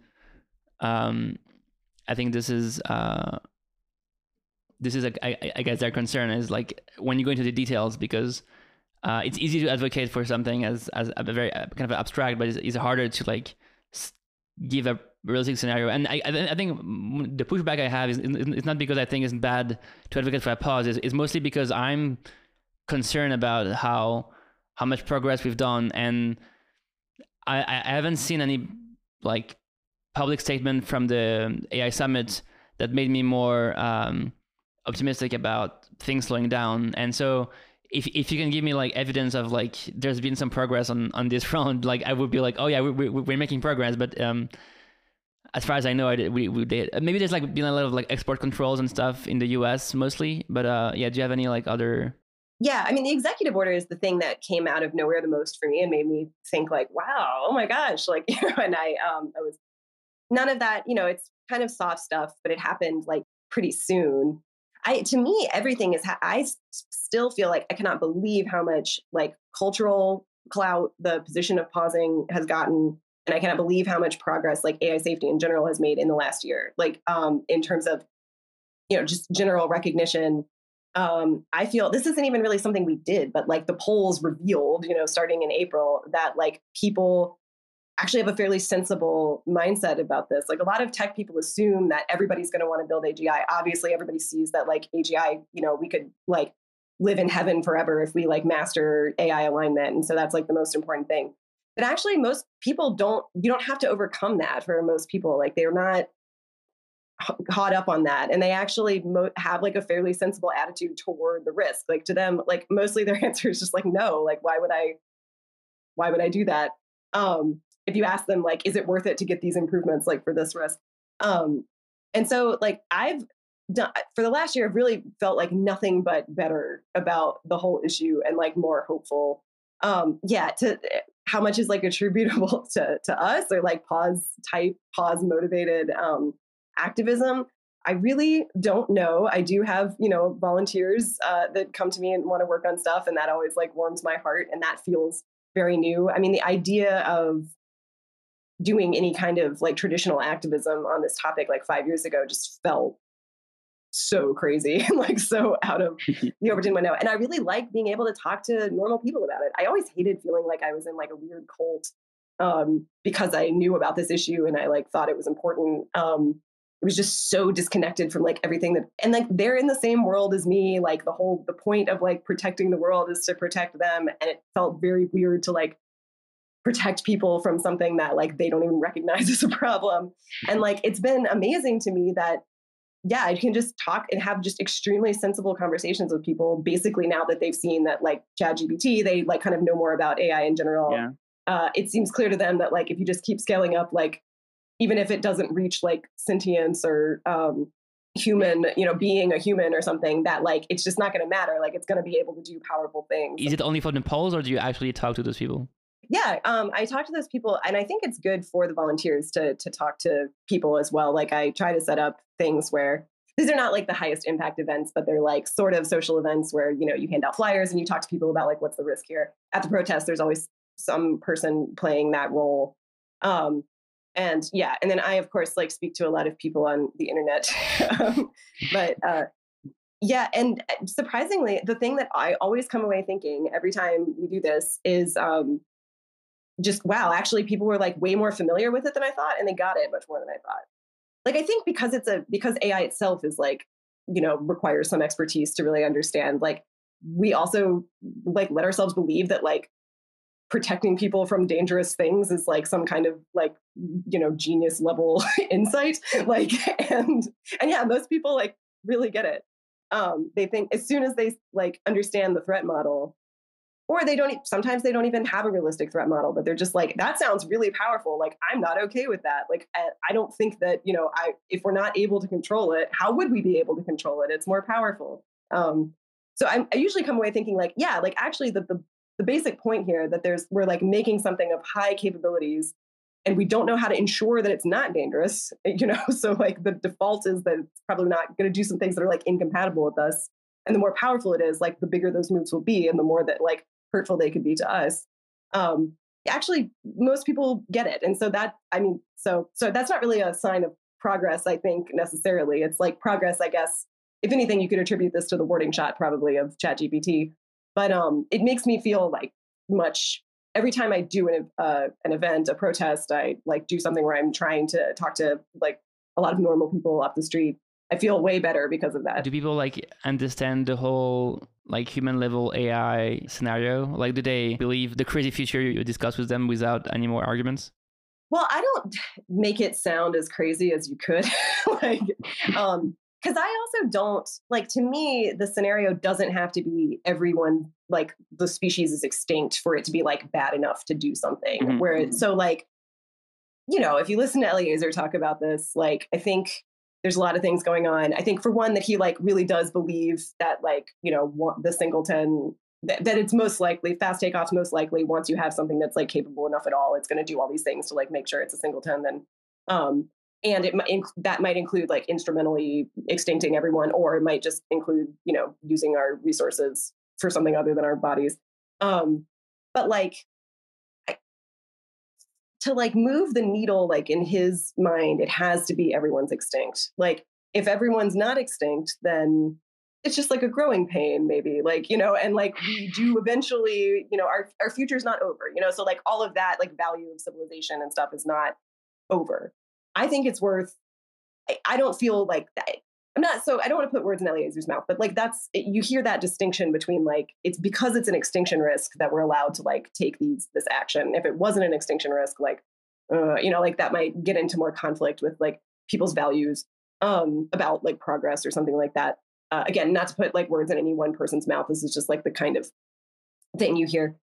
I think this is I guess their concern is when you go into the details, because it's easy to advocate for something as a very kind of abstract, but it's harder to give a realistic scenario. And I think the pushback I have is it's not because I think it's bad to advocate for a pause. It's mostly because I'm concerned about how much progress we've done, and I haven't seen any public statement from the AI summit that made me more optimistic about things slowing down. And so if you can give me evidence of there's been some progress on this front, I would be oh yeah, we're making progress. But as far as I know, we did. Maybe there's like been a lot of like export controls and stuff in the US mostly, but yeah, do you have any like other? Yeah, I mean, the executive order is the thing that came out of nowhere the most for me and made me think like, wow, oh my gosh, like, and I was none of that, it's kind of soft stuff, but it happened like pretty soon. To me, everything is, still feel like I cannot believe how much like cultural clout the position of pausing has gotten. And I cannot believe how much progress like AI safety in general has made in the last year, like in terms of, just general recognition. I feel this isn't even really something we did, but like the polls revealed, starting in April, that like people actually have a fairly sensible mindset about this. Like a lot of tech people assume that everybody's going to want to build AGI. Obviously, everybody sees that like AGI, we could like live in heaven forever if we like master AI alignment. And so that's like the most important thing. But actually, most people you don't have to overcome that for most people. Like they're not caught up on that. And they actually have like a fairly sensible attitude toward the risk. Like to them, like mostly their answer is just like, no, like, why would I do that? If you ask them, like, is it worth it to get these improvements, like for this risk? And so like I've done for the last year, I've really felt like nothing but better about the whole issue and like more hopeful. To how much is like attributable to us or like pause motivated activism. I really don't know. I do have, volunteers that come to me and want to work on stuff. And that always like warms my heart. And that feels very new. I mean, the idea of doing any kind of like traditional activism on this topic like 5 years ago just felt so crazy and like so out of the Overton window. And I really like being able to talk to normal people about it. I always hated feeling like I was in like a weird cult because I knew about this issue and I like thought it was important. It was just so disconnected from like everything and like they're in the same world as me. Like the point of like protecting the world is to protect them. And it felt very weird to like protect people from something that like they don't even recognize as a problem. And like, it's been amazing to me that, yeah, I can just talk and have just extremely sensible conversations with people basically now that they've seen that like ChatGPT, they like kind of know more about AI in general. Yeah. It seems clear to them that like, if you just keep scaling up, like, even if it doesn't reach like sentience or human, being a human or something, that like, it's just not going to matter. Like it's going to be able to do powerful things. Is it only for the polls or do you actually talk to those people? Yeah, I talk to those people and I think it's good for the volunteers to talk to people as well. Like I try to set up things where these are not like the highest impact events, but they're like sort of social events where, you hand out flyers and you talk to people about like, what's the risk here? At the protest, there's always some person playing that role. And then I, of course, like speak to a lot of people on the internet. And surprisingly, the thing that I always come away thinking every time we do this is just, wow, actually people were like way more familiar with it than I thought. And they got it much more than I thought. Like, I think because AI itself is like, requires some expertise to really understand, like, we also like let ourselves believe that like protecting people from dangerous things is like some kind of like, genius level insight. Like, and yeah, most people like really get it. They think as soon as they like understand the threat model, or sometimes they don't even have a realistic threat model, but they're just like, that sounds really powerful. Like, I'm not okay with that. Like, I don't think that, if we're not able to control it, how would we be able to control it? It's more powerful. So I usually come away thinking like, yeah, like actually the basic point here that we're like making something of high capabilities and we don't know how to ensure that it's not dangerous, so like the default is that it's probably not going to do some things that are like incompatible with us. And the more powerful it is, like the bigger those moves will be and the more that like hurtful they could be to us. Actually, most people get it. And so so that's not really a sign of progress, I think, necessarily. It's like progress, I guess. If anything, you could attribute this to the wording shot probably of ChatGPT. But it makes me feel like much every time I do an event, a protest, I like do something where I'm trying to talk to like a lot of normal people off the street. I feel way better because of that. Do people like understand the whole like human level AI scenario? Like, do they believe the crazy future you discuss with them without any more arguments? Well, I don't make it sound as crazy as you could. Because I also don't like, to me, the scenario doesn't have to be everyone, like the species is extinct for it to be like bad enough to do something. Mm-hmm. So like, if you listen to Eliezer talk about this, like, I think there's a lot of things going on. I think for one, that he like really does believe that like, the singleton, that it's most likely fast takeoff's most likely once you have something that's like capable enough at all, it's going to do all these things to like make sure it's a singleton. Then, and that might include like instrumentally extincting everyone, or it might just include, using our resources for something other than our bodies. But like, to like move the needle, like in his mind, it has to be everyone's extinct. Like if everyone's not extinct, then it's just like a growing pain, maybe, like, and like we do eventually, our future's not over, so like all of that, like value of civilization and stuff is not over. I think it's worth, I don't feel like that. I don't want to put words in Eliezer's mouth, but like you hear that distinction between like, it's because it's an extinction risk that we're allowed to like take this action. If it wasn't an extinction risk, like, like that might get into more conflict with like people's values about like progress or something like that. Again, not to put like words in any one person's mouth. This is just like the kind of thing you hear.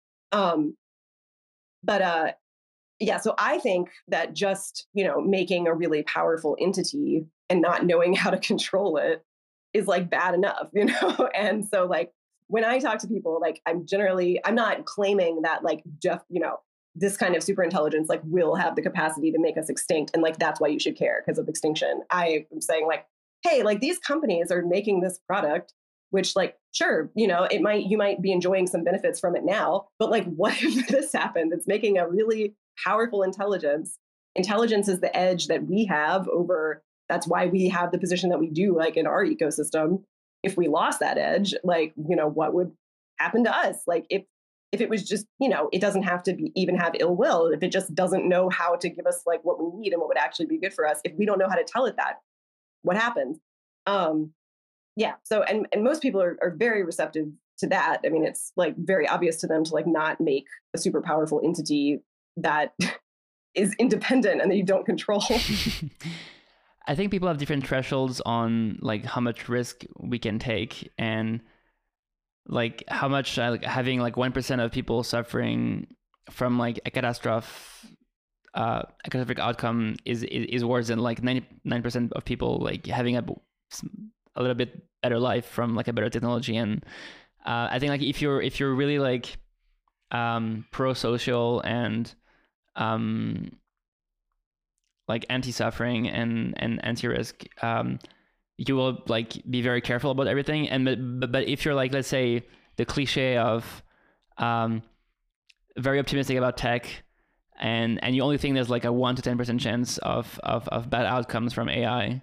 Yeah, so I think that just, making a really powerful entity and not knowing how to control it is like bad enough, And so like when I talk to people, like I'm not claiming that like this kind of super intelligence like will have the capacity to make us extinct. And like, that's why you should care because of extinction. I am saying like, hey, like these companies are making this product, which like, sure, you might be enjoying some benefits from it now, but like, what if this happened? It's making a really powerful intelligence. Intelligence is the edge that we have over, that's why we have the position that we do, like in our ecosystem. If we lost that edge, like, what would happen to us? Like if it was just, it doesn't have to even have ill will. If it just doesn't know how to give us like what we need and what would actually be good for us, if we don't know how to tell it that, what happens? Yeah. So, and most people are very receptive to that. I mean, it's like very obvious to them to like not make a super powerful entity that is independent and that you don't control. I think people have different thresholds on like how much risk we can take, and like how much like having like 1% of people suffering from like a catastrophic outcome is worse than like 99% of people like having a little bit better life from like a better technology. And I think like if you're really like pro-social and like anti-suffering and anti-risk, you will like be very careful about everything. And but if you're like, let's say the cliche of very optimistic about tech, and you only think there's like a 1 to 10% chance of bad outcomes from AI,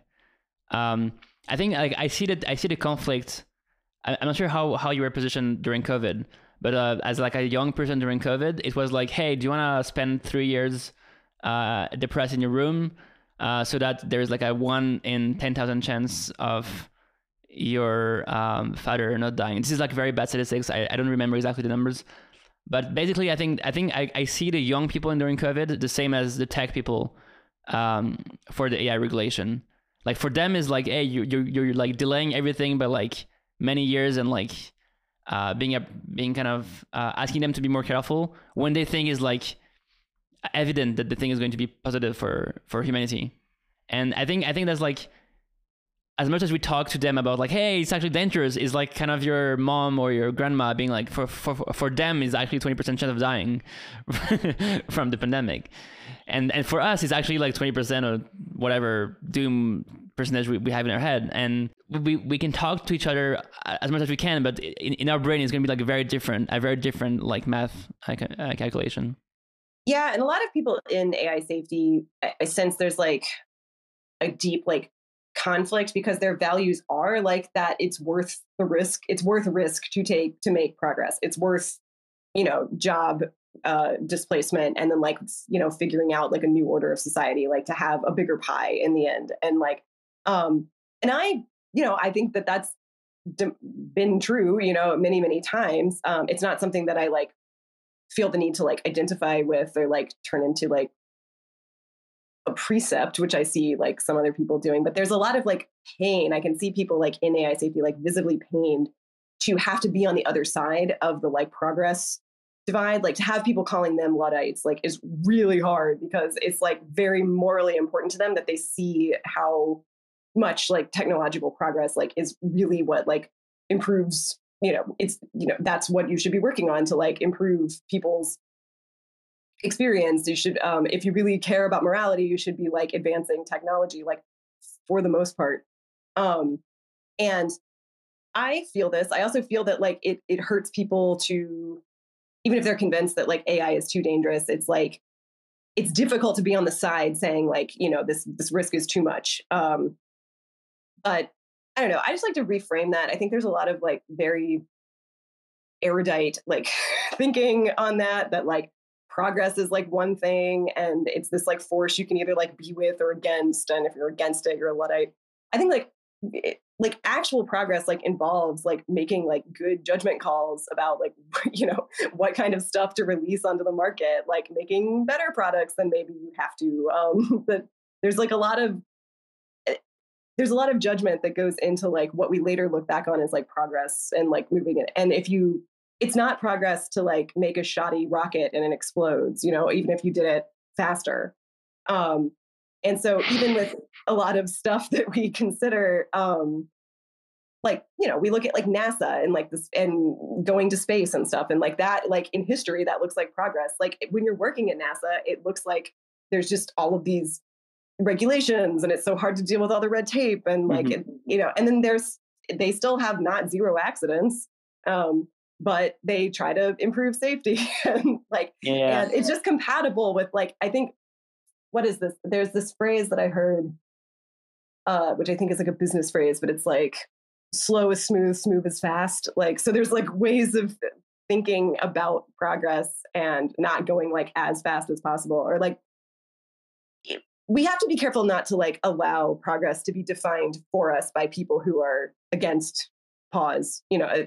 I think like I see the conflict. I'm not sure how you were positioned during COVID, but as like a young person during COVID, it was like, hey, do you want to spend 3 years depressed in your room so that there's like a 1 in 10,000 chance of your father not dying? This is like very bad statistics. I don't remember exactly the numbers, but basically I think I see the young people during COVID the same as the tech people for the AI regulation. Like for them is like, hey, you're like delaying everything by like many years, and like being kind of asking them to be more careful when they think is like evident that the thing is going to be positive for humanity. And I think that's like, as much as we talk to them about like, hey, it's actually dangerous, is like kind of your mom or your grandma being like, for them is actually 20% chance of dying from the pandemic. And for us, it's actually like 20% or whatever doom percentage we have in our head. And we can talk to each other as much as we can, but in our brain, it's going to be like a very different like math calculation. Yeah. And a lot of people in AI safety, I sense there's like a deep like conflict because their values are like that it's worth the risk. It's worth risk to take to make progress. It's worth, job displacement, and then like, figuring out like a new order of society, like to have a bigger pie in the end. And like, and I think that that's been true, many, many times. It's not something that I like feel the need to like identify with or like turn into like a precept, which I see like some other people doing. But there's a lot of like pain. I can see people like in AI safety like visibly pained to have to be on the other side of the like progress divide, like to have people calling them Luddites, like is really hard because it's like very morally important to them that they see how much like technological progress like is really what like improves, it's, that's what you should be working on to like improve people's experience. You should, if you really care about morality, you should be like advancing technology, like for the most part. And I feel this. I also feel that like it hurts people to, even if they're convinced that like AI is too dangerous, it's like it's difficult to be on the side saying like, this risk is too much. But I don't know. I just like to reframe that. I think there's a lot of like very erudite like thinking on that like progress is like one thing and it's this like force you can either like be with or against, and if you're against it, you're a Luddite. I think like actual progress like involves like making like good judgment calls about like what kind of stuff to release onto the market, like making better products than maybe you have to. But there's like there's a lot of judgment that goes into like what we later look back on as like progress and like moving it. And it's not progress to like make a shoddy rocket and it explodes, even if you did it faster. And so even with a lot of stuff that we consider, we look at like NASA and like this and going to space and stuff. And like that, like in history, that looks like progress. Like when you're working at NASA, it looks like there's just all of these regulations and it's so hard to deal with all the red tape and like, and then they still have not zero accidents. But they try to improve safety and like, and it's just compatible with like, I think, what is this? There's this phrase that I heard, which I think is like a business phrase, but it's like slow is smooth, smooth is fast. Like, so there's like ways of thinking about progress and not going like as fast as possible, or like, we have to be careful not to like allow progress to be defined for us by people who are against pause.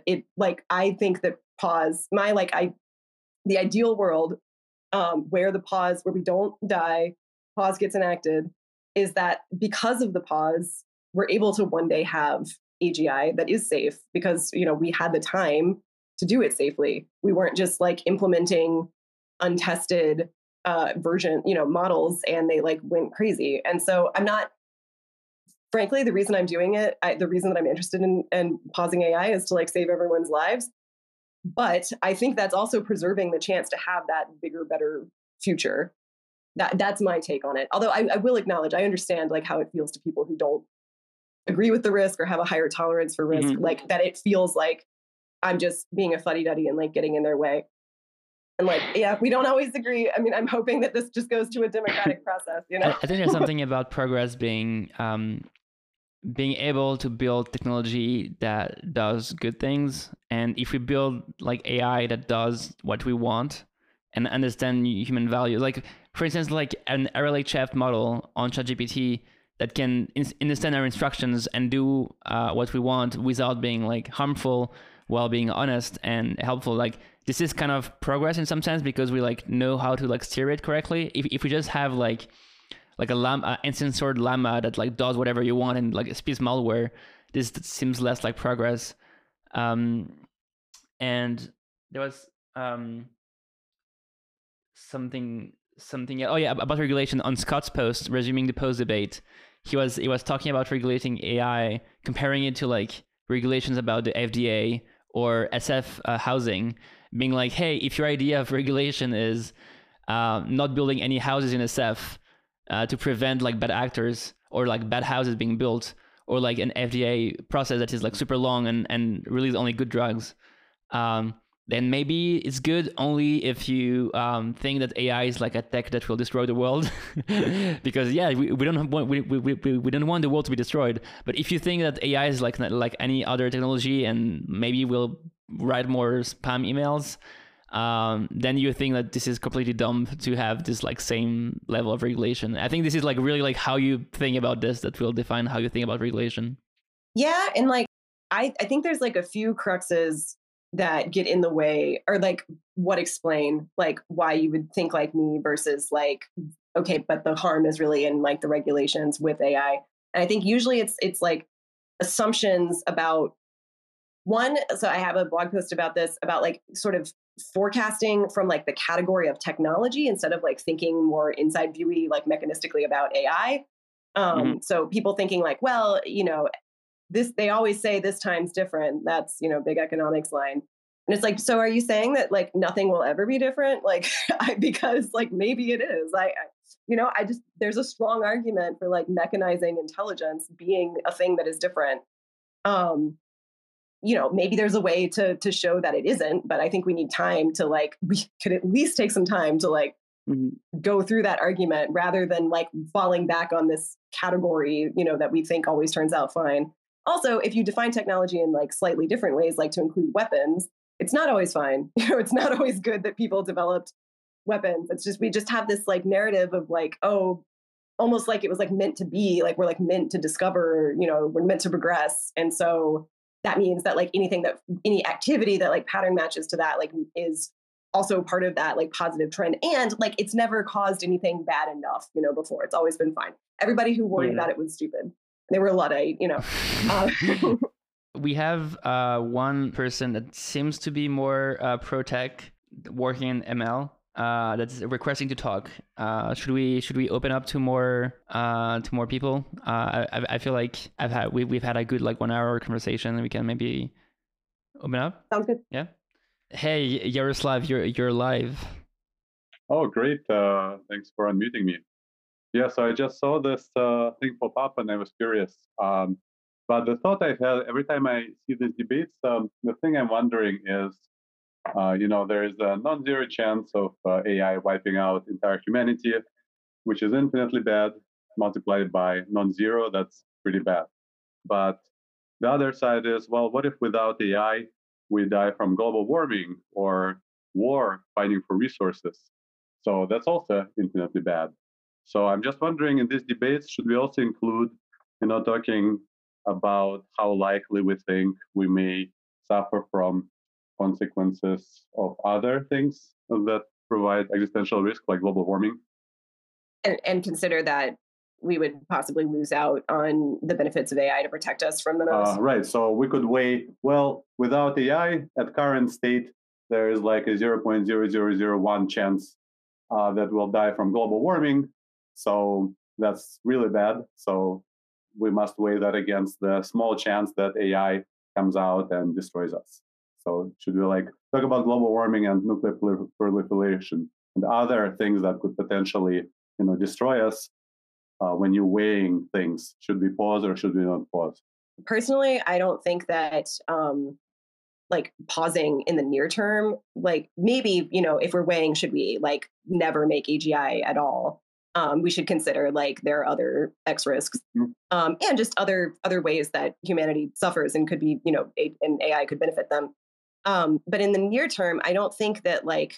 I think that pause, the ideal world, where we don't die, pause gets enacted, is that because of the pause, we're able to one day have AGI that is safe because, we had the time to do it safely. We weren't just like implementing untested version, models, and they like went crazy. And so frankly, the reason I'm doing it, the reason that I'm interested in pausing AI is to like save everyone's lives. But I think that's also preserving the chance to have that bigger, better future. That's my take on it. Although I will acknowledge, I understand like how it feels to people who don't agree with the risk or have a higher tolerance for risk, like that it feels like I'm just being a fuddy-duddy and like getting in their way. And like, yeah, we don't always agree. I mean, I'm hoping that this just goes to a democratic process, I think there's something about progress being able to build technology that does good things. And if we build like AI that does what we want and understand human value, like for instance, like an RLHF model on ChatGPT that can understand our instructions and do what we want without being like harmful while being honest and helpful. Like this is kind of progress in some sense because we like know how to like steer it correctly. If we just have like a llama, instance-stored llama that like does whatever you want and like spits malware, this seems less like progress. And there was something. Oh yeah, about regulation on Scott's post, resuming the post debate. He was talking about regulating AI, comparing it to like regulations about the FDA or SF housing, being like, hey, if your idea of regulation is not building any houses in SF to prevent like bad actors or like bad houses being built, or like an FDA process that is like super long and release only good drugs, then maybe it's good only if you think that AI is like a tech that will destroy the world. Because yeah, we don't want we don't want the world to be destroyed. But if you think that AI is like any other technology and maybe will write more spam emails, then you think that this is completely dumb to have this like same level of regulation. I think this is like really like how you think about this that will define how you think about regulation. Yeah, and like I think there's like a few cruxes that get in the way, or like what explain like why you would think like me versus like, okay, but the harm is really in like the regulations with AI. And I think usually it's like assumptions about one. So I have a blog post about this, about like sort of forecasting from like the category of technology instead of like thinking more inside viewy, like mechanistically about AI. So people thinking like, well, this, they always say this time's different. That's, big economics line. And it's like, so are you saying that like nothing will ever be different? Like, because like maybe it is. I just, there's a strong argument for like mechanizing intelligence being a thing that is different. Maybe there's a way to show that it isn't, but I think we need time to like, we could at least take some time to like go through that argument rather than like falling back on this category, that we think always turns out fine. Also, if you define technology in like slightly different ways, like to include weapons, it's not always fine. It's not always good that people developed weapons. It's just, we just have this like narrative of like, oh, almost like it was like meant to be, like we're like meant to discover, we're meant to progress. And so that means that like any activity that like pattern matches to that, like is also part of that like positive trend. And like, it's never caused anything bad enough, before. It's always been fine. Everybody who worried about it was stupid. They were Luddite, We have one person that seems to be more pro-tech, working in ML, that's requesting to talk. Should we open up to more people? I feel like we've had a good like 1 hour conversation, and we can maybe open up. Sounds good. Yeah. Hey, Yaroslav, you're live. Oh, great! Thanks for unmuting me. Yeah, so I just saw this thing pop up, and I was curious. But the thought I had every time I see these debates, the thing I'm wondering is, there is a non-zero chance of AI wiping out entire humanity, which is infinitely bad. Multiplied by non-zero, that's pretty bad. But the other side is, well, what if without AI we die from global warming or war fighting for resources? So that's also infinitely bad. So I'm just wondering, in these debates, should we also include, talking about how likely we think we may suffer from consequences of other things that provide existential risk, like global warming? And consider that we would possibly lose out on the benefits of AI to protect us from the most. Right. So we could weigh, well, without AI, at current state, there is like a 0.0001 chance that we'll die from global warming. So that's really bad. So we must weigh that against the small chance that AI comes out and destroys us. So should we like talk about global warming and nuclear proliferation and other things that could potentially, destroy us? When you're weighing things, should we pause or should we not pause? Personally, I don't think that like pausing in the near term, like maybe, if we're weighing, should we like never make AGI at all? We should consider like there are other X risks, and just other ways that humanity suffers and could be, and AI could benefit them. But in the near term, I don't think that like,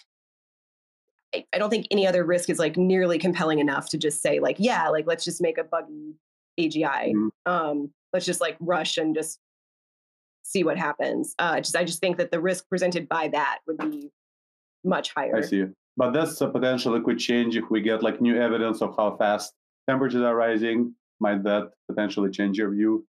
I don't think any other risk is like nearly compelling enough to just say like, yeah, like let's just make a buggy AGI. Let's just like rush and just see what happens. I just think that the risk presented by that would be much higher. I see. But that's potentially could change if we get like new evidence of how fast temperatures are rising. Might that potentially change your view?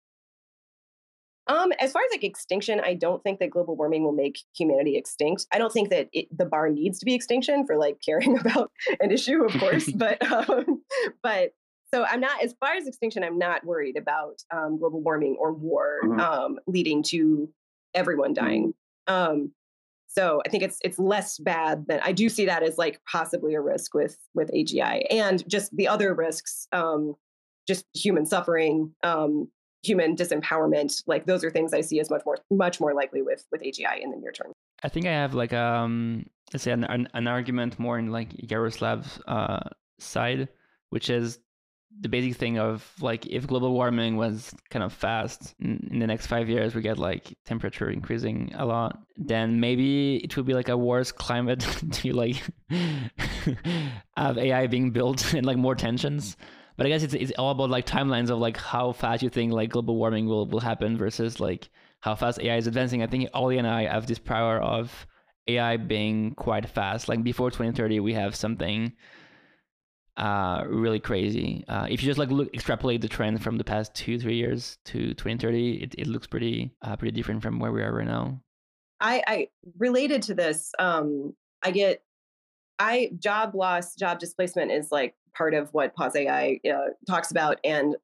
As far as like extinction, I don't think that global warming will make humanity extinct. I don't think that the bar needs to be extinction for like caring about an issue, of course. but so I'm not, as far as extinction, I'm not worried about global warming or war leading to everyone dying. So I think it's less bad than, I do see that as like possibly a risk with AGI, and just the other risks, just human suffering, human disempowerment. Like those are things I see as much more likely with AGI in the near term. I think I have like let's say an argument more in like Yaroslav's side, which is the basic thing of like, if global warming was kind of fast in the next 5 years, we get like temperature increasing a lot, then maybe it would be like a worse climate to like have AI being built and like more tensions. But I guess it's all about like timelines of like how fast you think like global warming will happen versus like how fast AI is advancing. I think Ollie and I have this power of AI being quite fast. Like before 2030, we have something really crazy. If you just like extrapolate the trend from the past 2-3 years to 2030, it looks pretty different from where we are right now. I related to this. I get job loss, job displacement is like part of what Pause AI talks about, and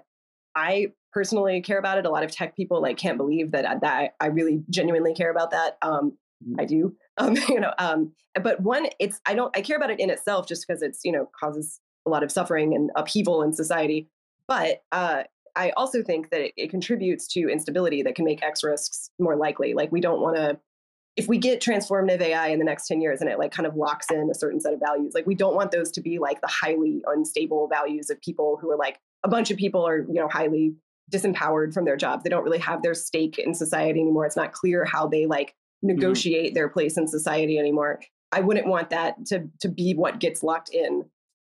I personally care about it. A lot of tech people like can't believe that I really genuinely care about that. I do. But one, I care about it in itself just because it's, causes a lot of suffering and upheaval in society. But I also think that it contributes to instability that can make X risks more likely. Like we don't want to, if we get transformative AI in the next 10 years and it like kind of locks in a certain set of values, like we don't want those to be like the highly unstable values of people who are like, a bunch of people are, highly disempowered from their jobs. They don't really have their stake in society anymore. It's not clear how they like negotiate their place in society anymore. I wouldn't want that to be what gets locked in.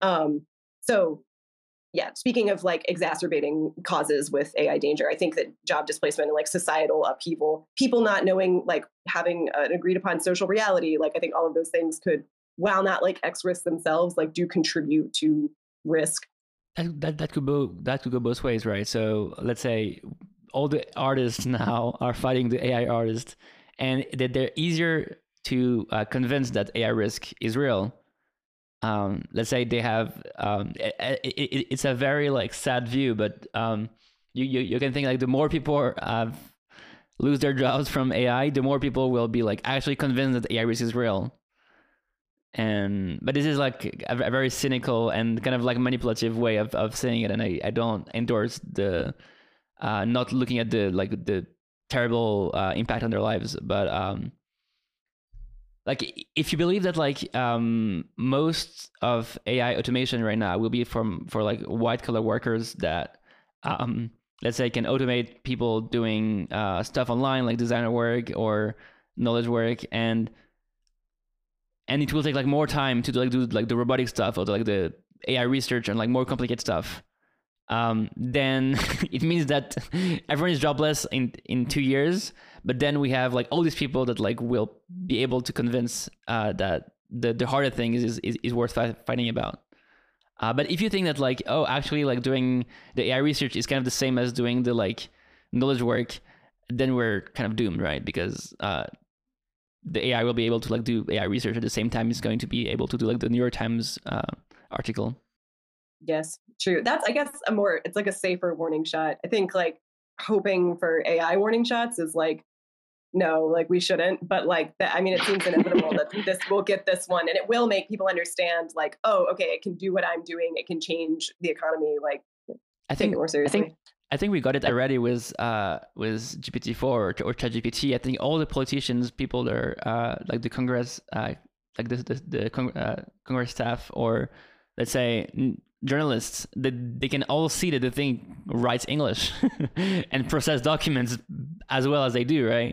So yeah, speaking of like exacerbating causes with AI danger, I think that job displacement and like societal upheaval, people not knowing, like having an agreed upon social reality, like I think all of those things could, while not like X risks themselves, like do contribute to risk. That could go both ways, right? So let's say all the artists now are fighting the AI artists, and that they're easier to convince that AI risk is real. Let's say they have it's a very like sad view, but you can think like the more people lose their jobs from AI, the more people will be like actually convinced that AI risk is real. But this is like a very cynical and kind of like manipulative way of saying it, and I don't endorse the not looking at the terrible impact on their lives, but like if you believe that like most of AI automation right now will be for like white collar workers that let's say can automate people doing stuff online like designer work or knowledge work, and it will take like more time to do the robotic stuff or the AI research and like more complicated stuff, then it means that everyone is jobless in 2 years. But then we have like all these people that like will be able to convince that the harder thing is worth fighting about. But if you think that like, oh, actually like doing the AI research is kind of the same as doing the like knowledge work, then we're kind of doomed, right? Because the AI will be able to like do AI research at the same time it's going to be able to do like the New York Times article. Yes, true. That's, I guess, it's like a safer warning shot. I think like hoping for AI warning shots is like, no, like we shouldn't. But like that, I mean, it seems inevitable that this will get this one, and it will make people understand like, oh, okay, it can do what I'm doing. It can change the economy. Like, take it more seriously. I think we got it already with GPT-4 or ChatGPT. I think all the politicians, people that are like the Congress, like the Congress staff, or let's say journalists, they can all see that the thing writes English and process documents as well as they do, right?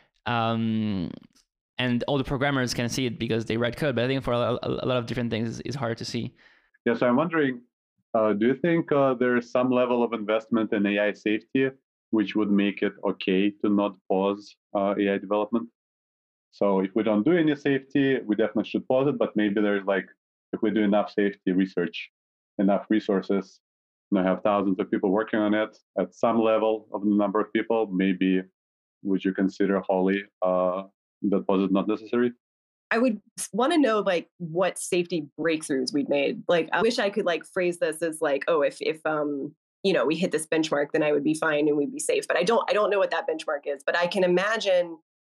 And all the programmers can see it because they write code. But I think for a lot of different things, it's hard to see. Yeah, so I'm wondering, do you think there is some level of investment in AI safety which would make it okay to not pause AI development? So if we don't do any safety, we definitely should pause it, but maybe there's like, if we do enough safety research, enough resources, have thousands of people working on it at some level of the number of people, maybe would you consider wholly that pause is not necessary? I would want to know like what safety breakthroughs we'd made. Like, I wish I could like phrase this as like, oh, if we hit this benchmark, then I would be fine and we'd be safe. But I don't know what that benchmark is. But I can imagine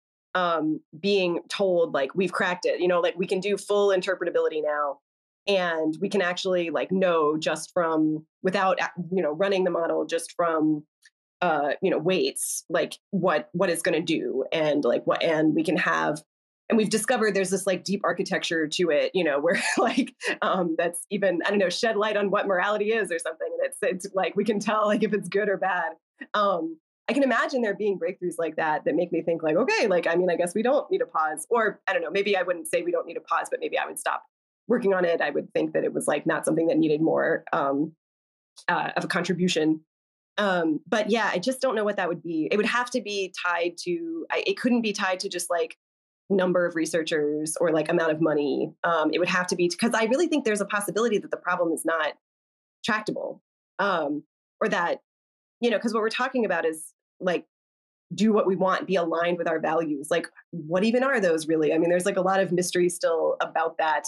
being told like we've cracked it. Like we can do full interpretability now, and we can actually like know just from without running the model, just from weights, like what it's going to do, and like what, and we can have. And we've discovered there's this like deep architecture to it, where like that's even, I don't know, shed light on what morality is or something. And it's like we can tell like if it's good or bad. I can imagine there being breakthroughs like that make me think like, okay, like, I mean, I guess we don't need a pause. Or I don't know, maybe I wouldn't say we don't need a pause, but maybe I would stop working on it. I would think that it was like not something that needed more of a contribution. But yeah, I just don't know what that would be. It would have to be tied to, it couldn't be tied to just like number of researchers or like amount of money. It would have to be, because I really think there's a possibility that the problem is not tractable, or that, because what we're talking about is like do what we want, be aligned with our values. Like, what even are those really? I mean, there's like a lot of mystery still about that.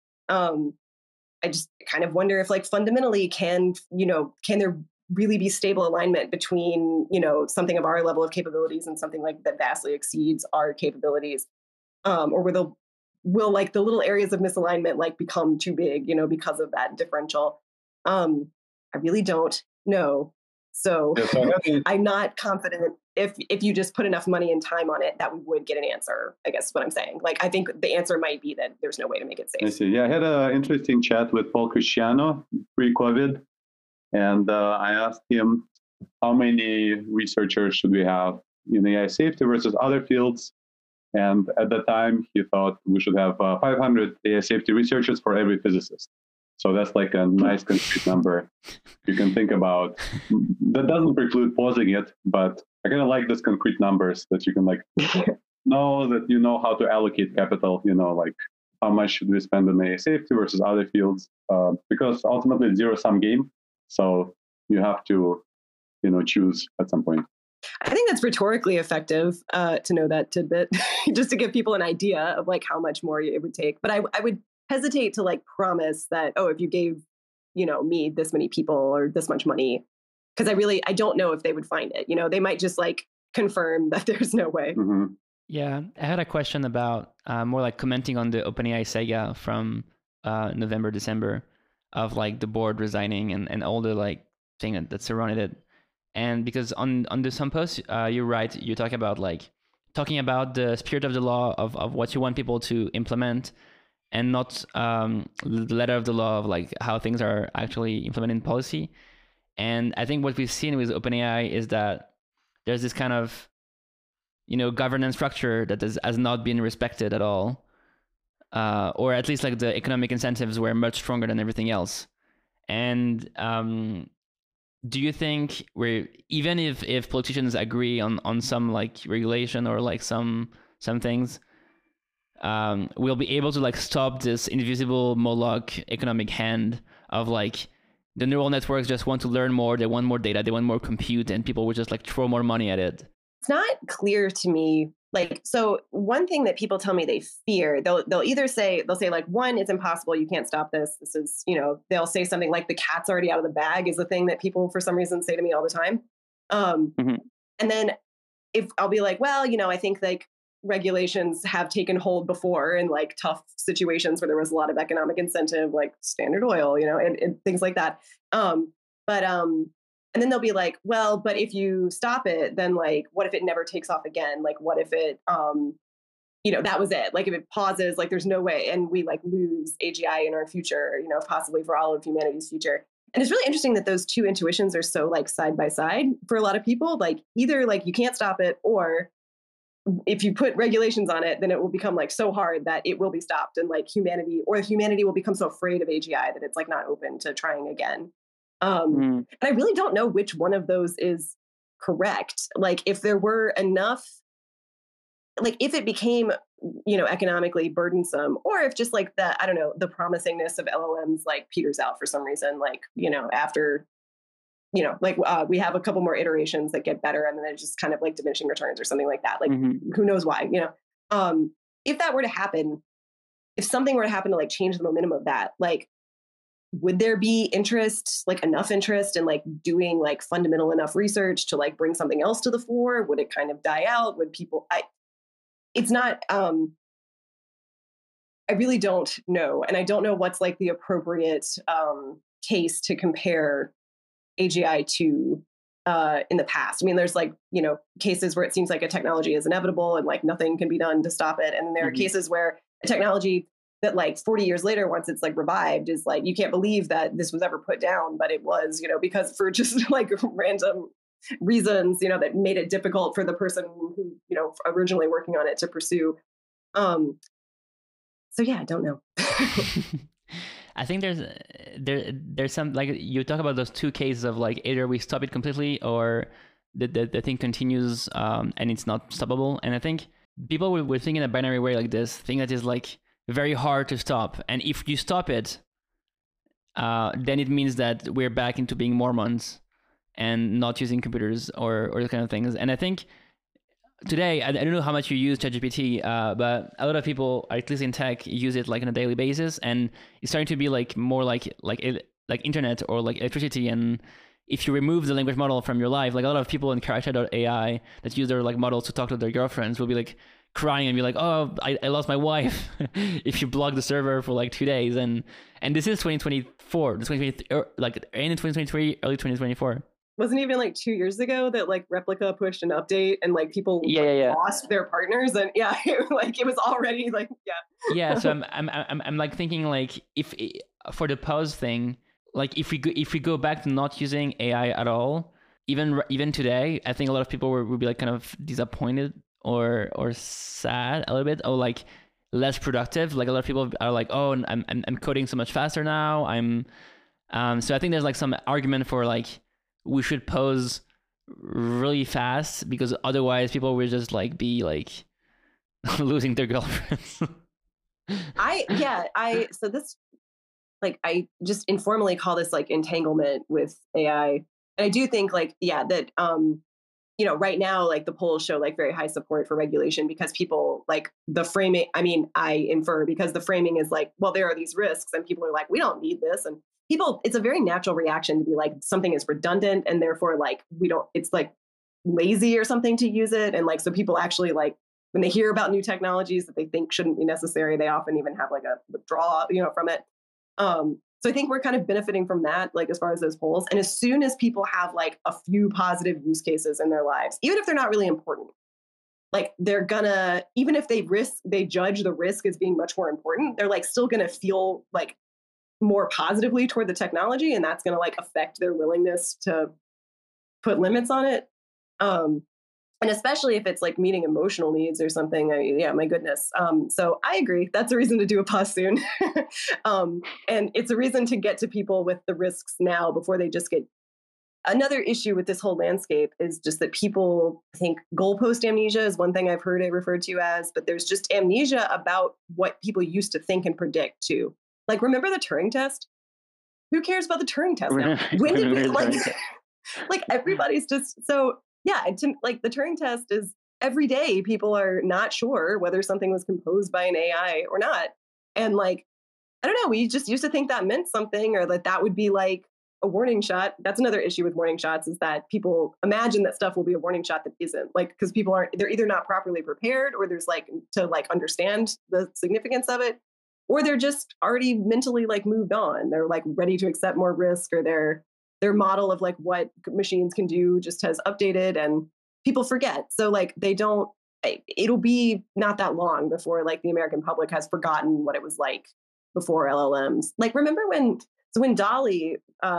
I just kind of wonder if like fundamentally can there really be stable alignment between, something of our level of capabilities and something like that vastly exceeds our capabilities? Or will like the little areas of misalignment like become too big, because of that differential? I really don't know. So I'm not confident if you just put enough money and time on it that we would get an answer, I guess is what I'm saying. Like, I think the answer might be that there's no way to make it safe. I see. Yeah, I had an interesting chat with Paul Cristiano pre-COVID, and I asked him how many researchers should we have in AI safety versus other fields. And at the time, he thought we should have 500 AI safety researchers for every physicist. So that's like a nice concrete number you can think about. That doesn't preclude pausing it, but I kind of like these concrete numbers that you can like know that you know how to allocate capital, like how much should we spend on AI safety versus other fields, because ultimately it's zero-sum game. So you have to, choose at some point. I think that's rhetorically effective to know that tidbit, just to give people an idea of like how much more it would take. But I would hesitate to like promise that, if you gave, me this many people or this much money, because I don't know if they would find it. They might just like confirm that there's no way. Mm-hmm. Yeah, I had a question about more like commenting on the OpenAI saga from November, December, of like the board resigning and all the like thing that surrounded it. And because on the some posts, you talk about like talking about the spirit of the law of what you want people to implement, and not the letter of the law of like how things are actually implemented in policy. And I think what we've seen with OpenAI is that there's this kind of, governance structure that has not been respected at all, or at least like the economic incentives were much stronger than everything else. And do you think even if politicians agree on some like regulation or like some things, we'll be able to like stop this invisible Moloch economic hand of like the neural networks just want to learn more, they want more data, they want more compute, and people will just like throw more money at it? It's not clear to me. Like, so one thing that people tell me they fear, they'll either say, like, one, it's impossible, you can't stop this. This is, they'll say something like the cat's already out of the bag is the thing that people for some reason say to me all the time. Mm-hmm. And then if I'll be like, well, I think like regulations have taken hold before in like tough situations where there was a lot of economic incentive, like Standard Oil, and things like that. And then they'll be like, well, but if you stop it, then like, what if it never takes off again? Like, what if it, that was it? Like if it pauses, like there's no way. And we like lose AGI in our future, possibly for all of humanity's future. And it's really interesting that those two intuitions are so like side by side for a lot of people. Like either like you can't stop it, or if you put regulations on it, then it will become like so hard that it will be stopped. And like humanity will become so afraid of AGI that it's like not open to trying again. And I really don't know which one of those is correct. Like if there were enough, like if it became, economically burdensome, or if just like the promisingness of LLMs like peters out for some reason, like, after, we have a couple more iterations that get better and then it's just kind of like diminishing returns or something like that. Like who knows why, if that were to happen, if something were to happen to like change the momentum of that, like, would there be interest, like enough interest in like doing like fundamental enough research to like bring something else to the fore? Would it kind of die out? Would people, it's not, I really don't know. And I don't know what's like the appropriate case to compare AGI to in the past. I mean, there's like, cases where it seems like a technology is inevitable and like nothing can be done to stop it. And there are cases where a technology that like 40 years later, once it's like revived, is like, you can't believe that this was ever put down, but it was, because for just like random reasons, that made it difficult for the person who, originally working on it to pursue. So yeah, I don't know. I think there's some, like you talk about those two cases of like either we stop it completely or the thing continues and it's not stoppable. And I think people will think in a binary way like this, thing that is like very hard to stop. And if you stop it, then it means that we're back into being Mormons and not using computers or those kind of things. And I think today, I don't know how much you use ChatGPT, but a lot of people, at least in tech, use it like on a daily basis, and it's starting to be like more like internet or like electricity. And if you remove the language model from your life, like a lot of people in Character.ai that use their like models to talk to their girlfriends will be like crying and be like, oh, I lost my wife if you block the server for like 2 days. And this is 2024, 2023, like end of 2023, early 2024. Wasn't even like 2 years ago that like Replica pushed an update and like people lost their partners, and like it was already like So I'm like thinking like if for the pause thing, like if we go back to not using AI at all, even today, I think a lot of people would be like kind of disappointed or sad a little bit, or like less productive. Like a lot of people are like, oh, I'm coding so much faster now. So I think there's like some argument for like we should pose really fast, because otherwise people will just like be like losing their girlfriends. So this, like, I just informally call this like entanglement with AI. And I do think like, that, right now, like the polls show like very high support for regulation, because people like the framing, I infer because the framing is like, well, there are these risks, and people are like, we don't need this. And it's a very natural reaction to be like, something is redundant, and therefore like it's like lazy or something to use it. And like, so people actually like, when they hear about new technologies that they think shouldn't be necessary, they often even have like a withdrawal, from it. So I think we're kind of benefiting from that, like as far as those polls. And as soon as people have like a few positive use cases in their lives, even if they're not really important, like they're gonna, even if they judge the risk as being much more important, they're like still gonna feel like more positively toward the technology, and that's gonna like affect their willingness to put limits on it. And especially if it's like meeting emotional needs or something, my goodness. So I agree. That's a reason to do a pause soon. And it's a reason to get to people with the risks now before they just get. Another issue with this whole landscape is just that people think goalpost amnesia is one thing I've heard it referred to as, but there's just amnesia about what people used to think and predict too. Like, remember the Turing test? Who cares about the Turing test now? When did we like everybody's just so. Yeah, like the Turing test is every day people are not sure whether something was composed by an AI or not. And like, I don't know, we just used to think that meant something, or that would be like a warning shot. That's another issue with warning shots, is that people imagine that stuff will be a warning shot that isn't, like, because they're either not properly prepared, or there's like to like understand the significance of it, or they're just already mentally like moved on. They're like ready to accept more risk, or their model of like what machines can do just has updated, and people forget. So like it'll be not that long before like the American public has forgotten what it was like before LLMs. Like, remember when DALL-E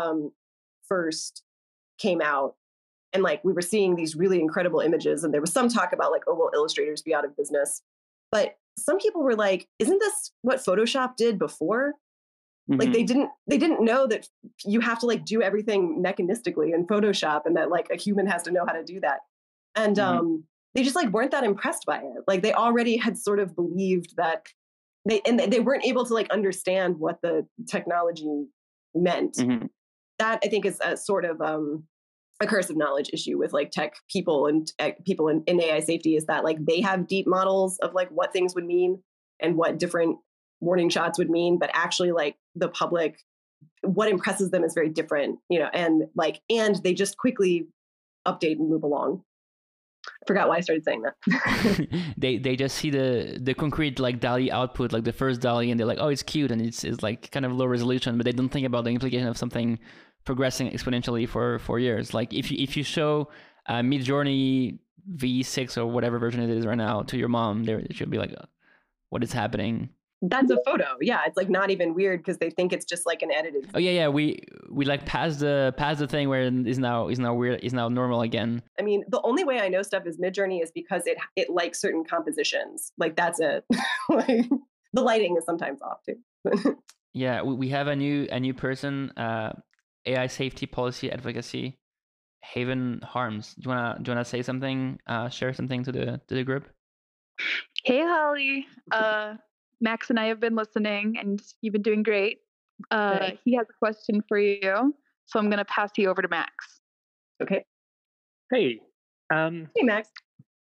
first came out, and like we were seeing these really incredible images, and there was some talk about like, oh, will illustrators be out of business? But some people were like, isn't this what Photoshop did before? Like they didn't know that you have to like do everything mechanistically in Photoshop, and that like a human has to know how to do that. And they just like weren't that impressed by it. Like they already had sort of believed that they weren't able to like understand what the technology meant. That I think is a sort of a curse of knowledge issue with like tech people and people in AI safety, is that like they have deep models of like what things would mean and what different warning shots would mean, but actually like the public, what impresses them is very different, and they just quickly update and move along. I forgot why I started saying that. they just see the concrete like DALL-E output, like the first DALL-E, and they're like, oh, it's cute, and it's like kind of low resolution, but they don't think about the implication of something progressing exponentially for 4 years. Like if you show Midjourney V6 or whatever version it is right now to your mom, she'll be like, what is happening? That's a photo. Yeah, it's like not even weird, because they think it's just like an edited. Oh yeah. We like passed the thing where it is now weird, is now normal again. I mean, the only way I know stuff is Midjourney is because it likes certain compositions. Like that's it. Like the lighting is sometimes off too. Yeah, we have a new person, AI safety policy advocacy, Haven Harms. Do you wanna say something? Share something to the group. Hey Holly. Max and I have been listening, and you've been doing great. He has a question for you, so I'm going to pass you over to Max. Okay. Hey. Hey, Max.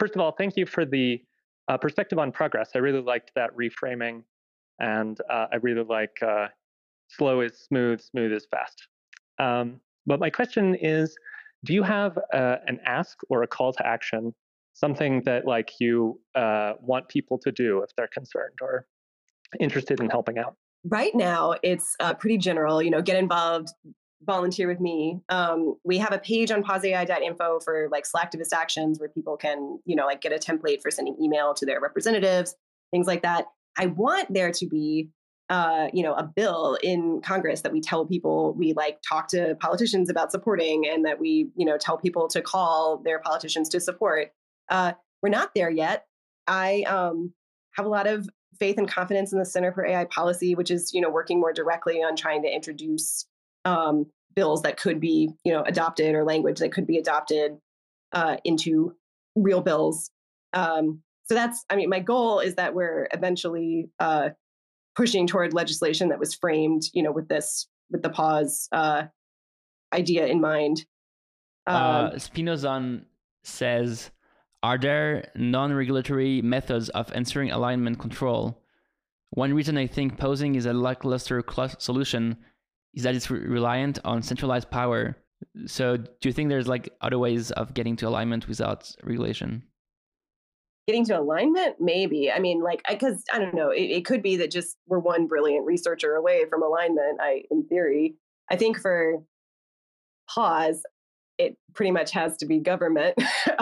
first of all, thank you for the perspective on progress. I really liked that reframing, and I really like slow is smooth, smooth is fast. But my question is, do you have an ask or a call to action, something that like you want people to do if they're concerned or interested in helping out? Right now, it's pretty general. Get involved, volunteer with me. We have a page on pauseai.info for like Slacktivist actions where people can, like get a template for sending email to their representatives, things like that. I want there to be, a bill in Congress that we tell people we like talk to politicians about supporting, and that we, tell people to call their politicians to support. We're not there yet. I have a lot of faith and confidence in the Center for AI Policy, which is, working more directly on trying to introduce bills that could be, adopted, or language that could be adopted into real bills. So that's, my goal is that we're eventually pushing toward legislation that was framed, with the pause idea in mind. Spinozan says, are there non-regulatory methods of ensuring alignment control? One reason I think pausing is a lackluster solution is that it's reliant on centralized power. So do you think there's like other ways of getting to alignment without regulation? Getting to alignment? Maybe. Because I don't know, it could be that just we're one brilliant researcher away from alignment, in theory. I think for pause, it pretty much has to be government.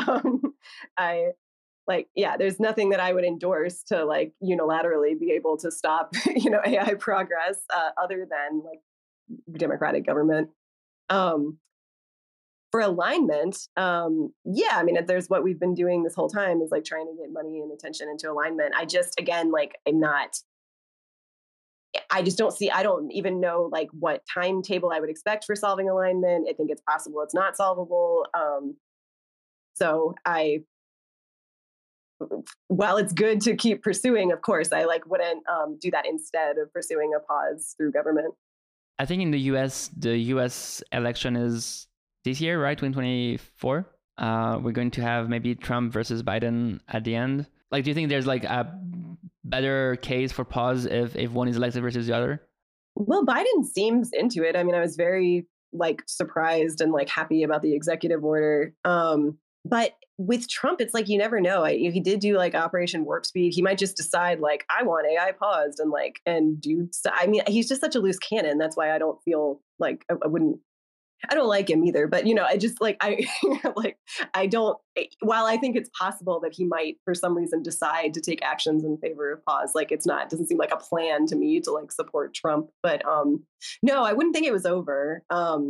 There's nothing that I would endorse to like unilaterally be able to stop, AI progress other than like democratic government. For alignment, there's what we've been doing this whole time is like trying to get money and attention into alignment. I just don't even know like what timetable I would expect for solving alignment. I think it's possible it's not solvable. While it's good to keep pursuing, of course, I wouldn't do that instead of pursuing a pause through government. I think in the U.S. election is this year, right? 2024. We're going to have maybe Trump versus Biden at the end. Like, do you think there's like a better case for pause if one is elected versus the other? Well, Biden seems into it. I was very surprised and happy about the executive order. But with Trump, it's you never know. If he did do Operation Warp Speed, he might just decide I want AI paused and do. He's just such a loose cannon. That's why I don't feel like I wouldn't. I don't like him either, but I just I don't. While I think it's possible that he might, for some reason, decide to take actions in favor of pause, it doesn't seem like a plan to me to support Trump. But no, I wouldn't think it was over.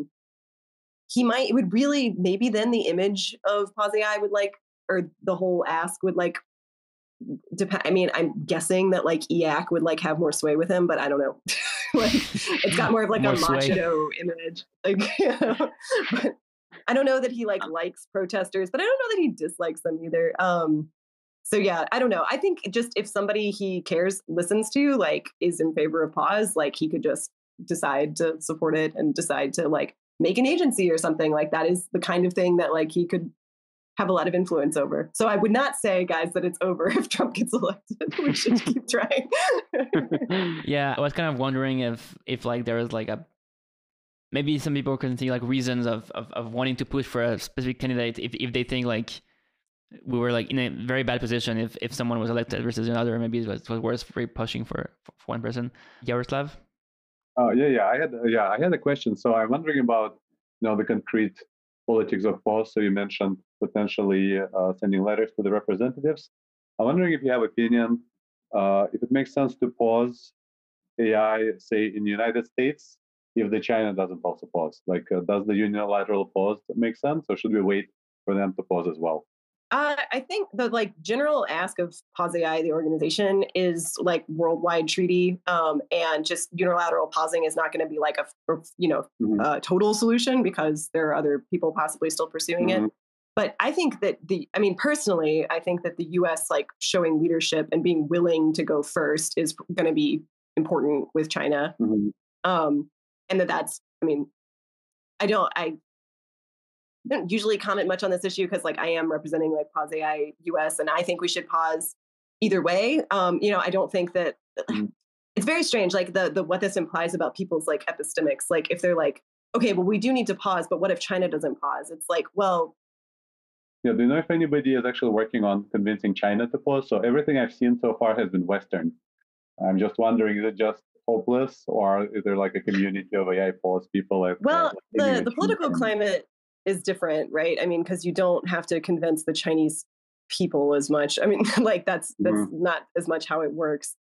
It would really, maybe then the image of Pause AI would or the whole ask would depend. I'm guessing that EAC would have more sway with him, but I don't know. It's got more of a macho image. But I don't know that he likes protesters, but I don't know that he dislikes them either. So yeah, I don't know. I think just if somebody he cares, listens to, is in favor of pause, he could just decide to support it and decide to make an agency or something. That is the kind of thing that he could have a lot of influence over. So I would not say, guys, that it's over if Trump gets elected. We should keep trying. Yeah, I was kind of wondering if there was maybe some people can see reasons of wanting to push for a specific candidate if they think we were in a very bad position if someone was elected versus another. Maybe it was worth for pushing for one person. Yaroslav? Oh, yeah. I had a question. So I'm wondering about, the concrete politics of pause. So you mentioned potentially sending letters to the representatives. I'm wondering if you have opinion, if it makes sense to pause AI, say in the United States, if the China doesn't also pause. Does the unilateral pause make sense, or should we wait for them to pause as well? I think the general ask of Pause AI, the organization, is worldwide treaty, and just unilateral pausing is not going to be a total solution because there are other people possibly still pursuing it. But I think that personally, I think that the U.S. showing leadership and being willing to go first is going to be important with China, and that's don't usually comment much on this issue because like I am representing like Pause AI US, and I think we should pause either way. I don't think that it's very strange, like the what this implies about people's like epistemics. Like if they're like, okay, well, we do need to pause, but what if China doesn't pause? It's like, well, yeah, do you know if anybody is actually working on convincing China to pause? So everything I've seen so far has been Western. I'm just wondering, is it just hopeless, or is there like a community of AI pause people? Well, the political climate is different, right? I mean, because you don't have to convince the Chinese people as much. I mean, like that's not as much how it works.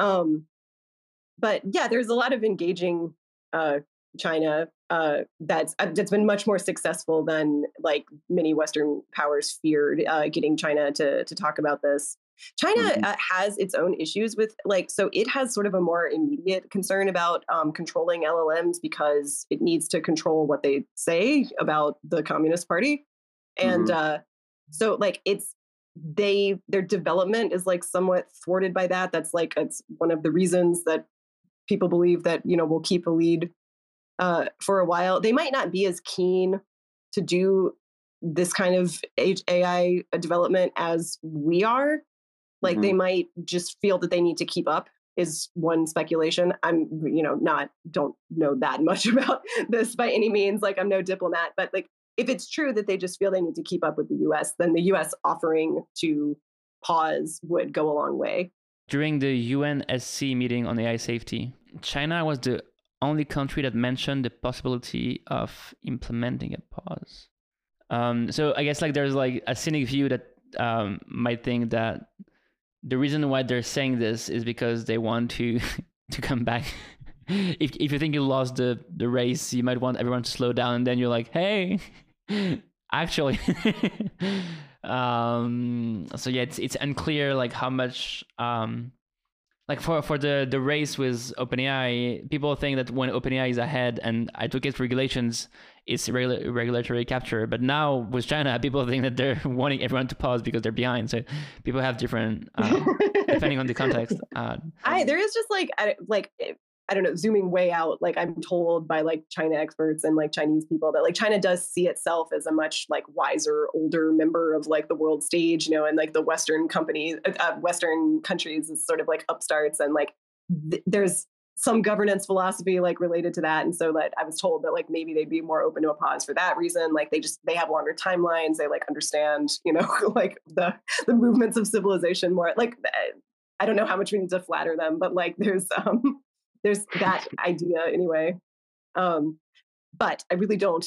But yeah, there's a lot of engaging China that's been much more successful than like many Western powers feared, getting China to talk about this. China has its own issues with like, so it has sort of a more immediate concern about controlling LLMs because it needs to control what they say about the Communist Party. And so like their development is like somewhat thwarted by that. That's like, it's one of the reasons that people believe that, we'll keep a lead for a while. They might not be as keen to do this kind of AI development as we are. Like they might just feel that they need to keep up is one speculation. I'm, don't know that much about this by any means. Like I'm no diplomat, but like if it's true that they just feel they need to keep up with the US, then the US offering to pause would go a long way. During the UNSC meeting on AI safety, China was the only country that mentioned the possibility of implementing a pause. So I guess like there's like a cynic view that might think that the reason why they're saying this is because they want to come back. If you think you lost the race, you might want everyone to slow down, and then you're like, hey, actually. So yeah, it's unclear like how much like for the race with OpenAI, people think that when OpenAI is ahead and advocates regulations, it's regulatory capture. But now with China, people think that they're wanting everyone to pause because they're behind. So people have different, depending on the context. There is just like I don't know, zooming way out, like I'm told by like China experts and like Chinese people that like China does see itself as a much like wiser, older member of like the world stage, and like the Western Western countries is sort of like upstarts, and like there's some governance philosophy like related to that. And so that I was told that like maybe they'd be more open to a pause for that reason. Like they have longer timelines. They like understand, like the movements of civilization more. Like I don't know how much we need to flatter them, but like there's that idea anyway. But I really don't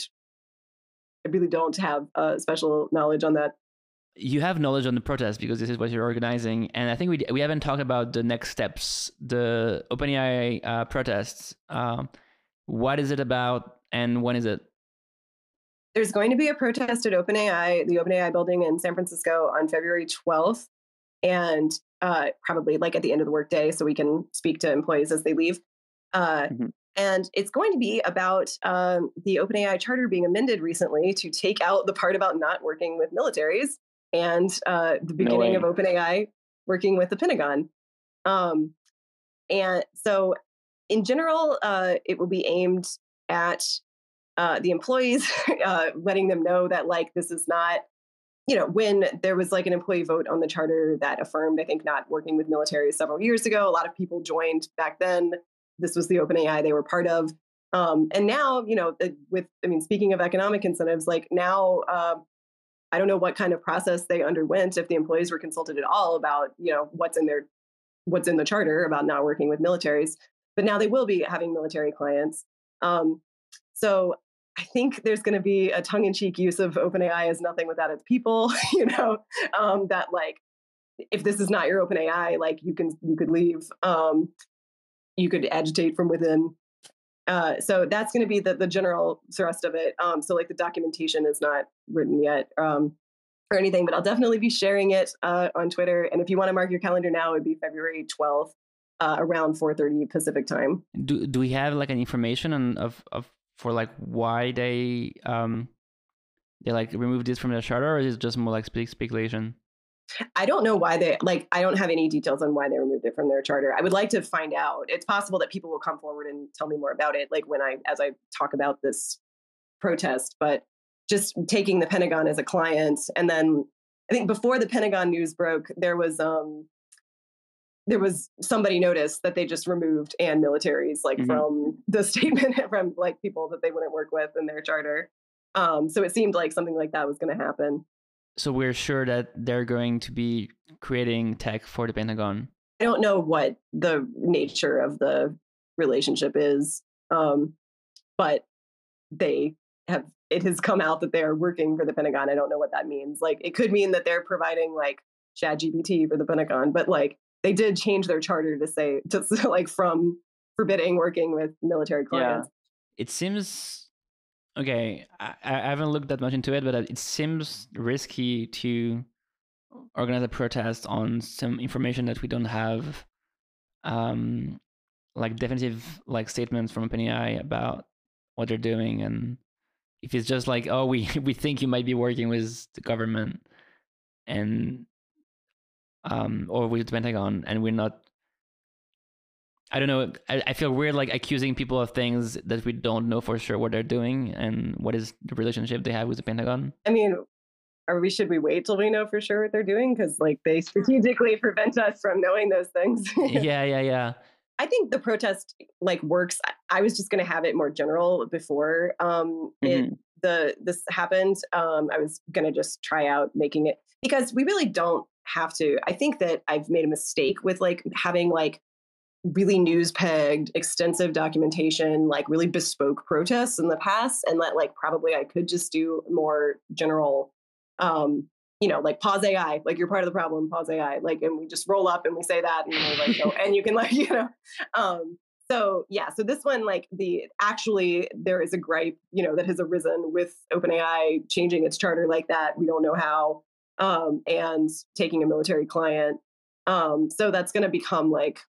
have special knowledge on that. You have knowledge on the protest because this is what you're organizing, and I think we haven't talked about the next steps, the OpenAI protests. What is it about, and when is it? There's going to be a protest at OpenAI, the OpenAI building in San Francisco on February 12th, and probably like at the end of the workday, so we can speak to employees as they leave. And it's going to be about the OpenAI charter being amended recently to take out the part about not working with militaries and the beginning of OpenAI working with the Pentagon. And so in general, it will be aimed at the employees, letting them know that like this is not, when there was like an employee vote on the charter that affirmed, I think, not working with military several years ago, a lot of people joined back then. This was the OpenAI they were part of. And now, speaking of economic incentives, like now, I don't know what kind of process they underwent, if the employees were consulted at all about, what's in the charter about not working with militaries. But now they will be having military clients. So I think there's going to be a tongue-in-cheek use of OpenAI as nothing without its people, that like, if this is not your OpenAI, like you could leave, you could agitate from within. So that's going to be the general thrust of it. So like the documentation is not written yet or anything, but I'll definitely be sharing it on Twitter. And if you want to mark your calendar now, it'd be February 12th around 4:30 Pacific time. Do we have like an information for like why they like removed this from the charter, or is it just more like speculation? I don't know why I don't have any details on why they removed it from their charter. I would like to find out. It's possible that people will come forward and tell me more about it, like as I talk about this protest. But just taking the Pentagon as a client. And then I think before the Pentagon news broke, there was somebody noticed that they just removed and militaries from the statement from like people that they wouldn't work with in their charter. So it seemed like something like that was going to happen. So we're sure that they're going to be creating tech for the Pentagon. I don't know what the nature of the relationship is, but it has come out that they're working for the Pentagon. I don't know what that means. Like, it could mean that they're providing like ChatGPT for the Pentagon, but like they did change their charter to say like from forbidding working with military clients. Yeah. It seems okay. I haven't looked that much into it, but it seems risky to organize a protest on some information that we don't have, like definitive like statements from OpenAI about what they're doing. And if it's just like, oh, we think you might be working with the government and or with the Pentagon, and we're not. I don't know. I feel weird like accusing people of things that we don't know for sure what they're doing and what is the relationship they have with the Pentagon. I mean, should we wait till we know for sure what they're doing? Because like they strategically prevent us from knowing those things. Yeah. I think the protest like works. I was just going to have it more general before this happened. I was going to just try out making it, because we really don't have to. I think that I've made a mistake with like having like really news pegged, extensive documentation, like really bespoke protests in the past, and that like probably I could just do more general, like pause AI, like you're part of the problem, pause AI, like, and we just roll up and we say that, and they like go, and you can like, so yeah, so this one, like there is a gripe, that has arisen with OpenAI changing its charter like that. We don't know how, and taking a military client. So that's going to become like,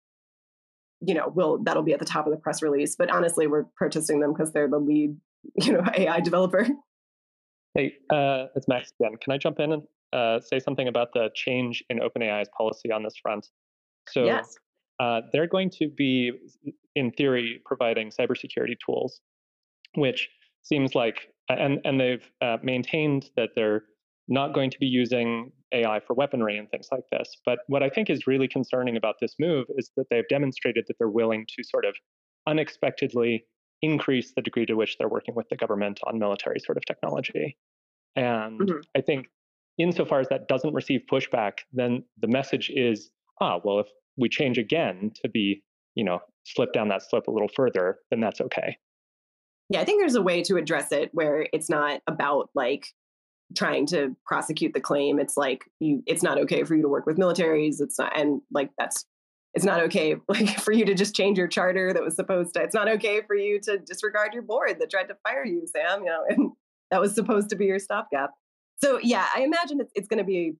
that'll be at the top of the press release. But honestly, we're protesting them because they're the lead, AI developer. Hey, it's Max again. Can I jump in and say something about the change in OpenAI's policy on this front? So yes. They're going to be, in theory, providing cybersecurity tools, which seems like, and they've maintained that they're not going to be using AI for weaponry and things like this. But what I think is really concerning about this move is that they've demonstrated that they're willing to sort of unexpectedly increase the degree to which they're working with the government on military sort of technology. And I think insofar as that doesn't receive pushback, then the message is, well, if we change again to be, slip down that slope a little further, then that's okay. Yeah, I think there's a way to address it where it's not about like trying to prosecute the claim. It's like it's not okay for you to work with militaries. It's not, and like it's not okay like for you to just change your charter that was supposed to. It's not okay for you to disregard your board that tried to fire you, Sam. And that was supposed to be your stopgap. So yeah, I imagine it's going to be.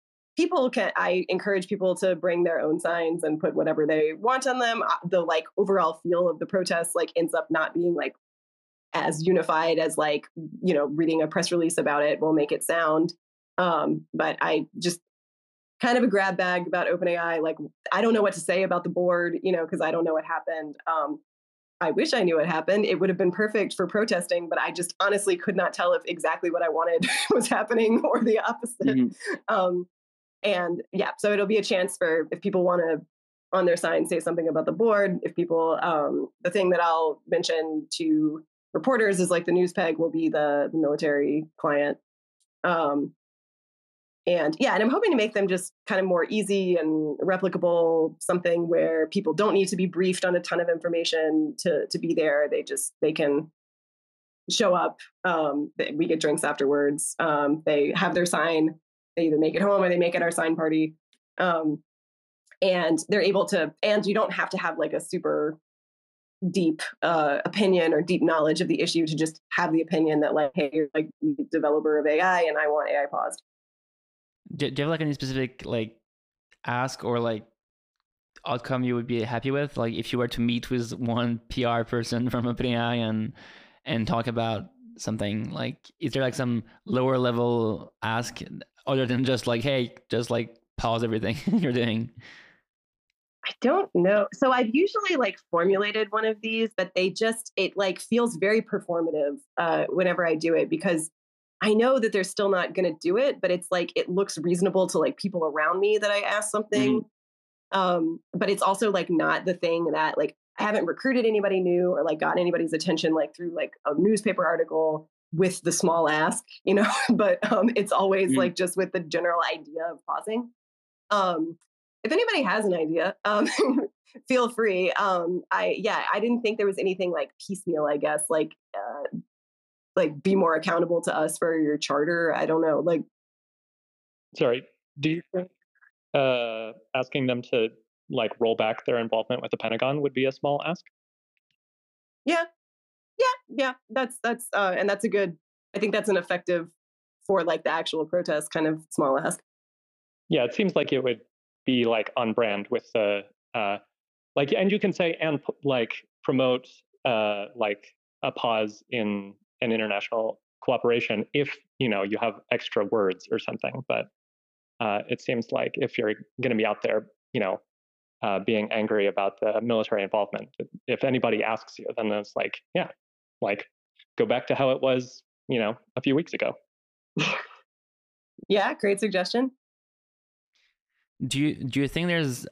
I encourage people to bring their own signs and put whatever they want on them. The like overall feel of the protest like ends up not being like as unified as like, reading a press release about it will make it sound. But I just kind of a grab bag about OpenAI. Like, I don't know what to say about the board, because I don't know what happened. I wish I knew what happened. It would have been perfect for protesting, but I just honestly could not tell if exactly what I wanted was happening or the opposite. And yeah, so it'll be a chance for if people want to on their sign say something about the board. If people, the thing that I'll mention to reporters is like the news peg will be the military client. And I'm hoping to make them just kind of more easy and replicable, something where people don't need to be briefed on a ton of information to be there. They can show up. We get drinks afterwards. They have their sign. They either make it home or they make it our sign party. And they're able to, and you don't have to have like a super deep opinion or deep knowledge of the issue to just have the opinion that like, hey, you're like the developer of AI and I want AI paused. Do you have like any specific like ask or like outcome you would be happy with? Like if you were to meet with one PR person from OpenAI and talk about something, like is there like some lower level ask other than just like, hey, just like pause everything you're doing? I don't know. So I've usually like formulated one of these, but it like feels very performative whenever I do it, because I know that they're still not going to do it, but it's like it looks reasonable to like people around me that I ask something. But it's also like not the thing that like I haven't recruited anybody new or like gotten anybody's attention like through like a newspaper article with the small ask, but it's always like just with the general idea of pausing. If anybody has an idea, feel free. I didn't think there was anything like piecemeal, I guess, like be more accountable to us for your charter. I don't know. Like, sorry, do you think asking them to like roll back their involvement with the Pentagon would be a small ask? Yeah. That's and that's a good. I think that's an effective for like the actual protest kind of small ask. Yeah, it seems like it would be like on brand with the like, and you can say and like promote like a pause in an international cooperation if you have extra words or something. But it seems like if you're going to be out there, being angry about the military involvement, if anybody asks you, then it's like, yeah, like go back to how it was, a few weeks ago. Yeah, great suggestion. Do you think there's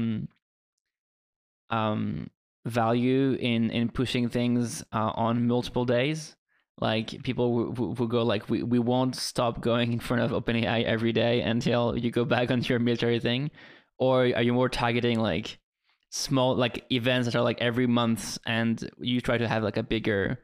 value in pushing things on multiple days? Like people who go like we won't stop going in front of OpenAI every day until you go back onto your military thing, or are you more targeting like small like events that are like every month and you try to have like a bigger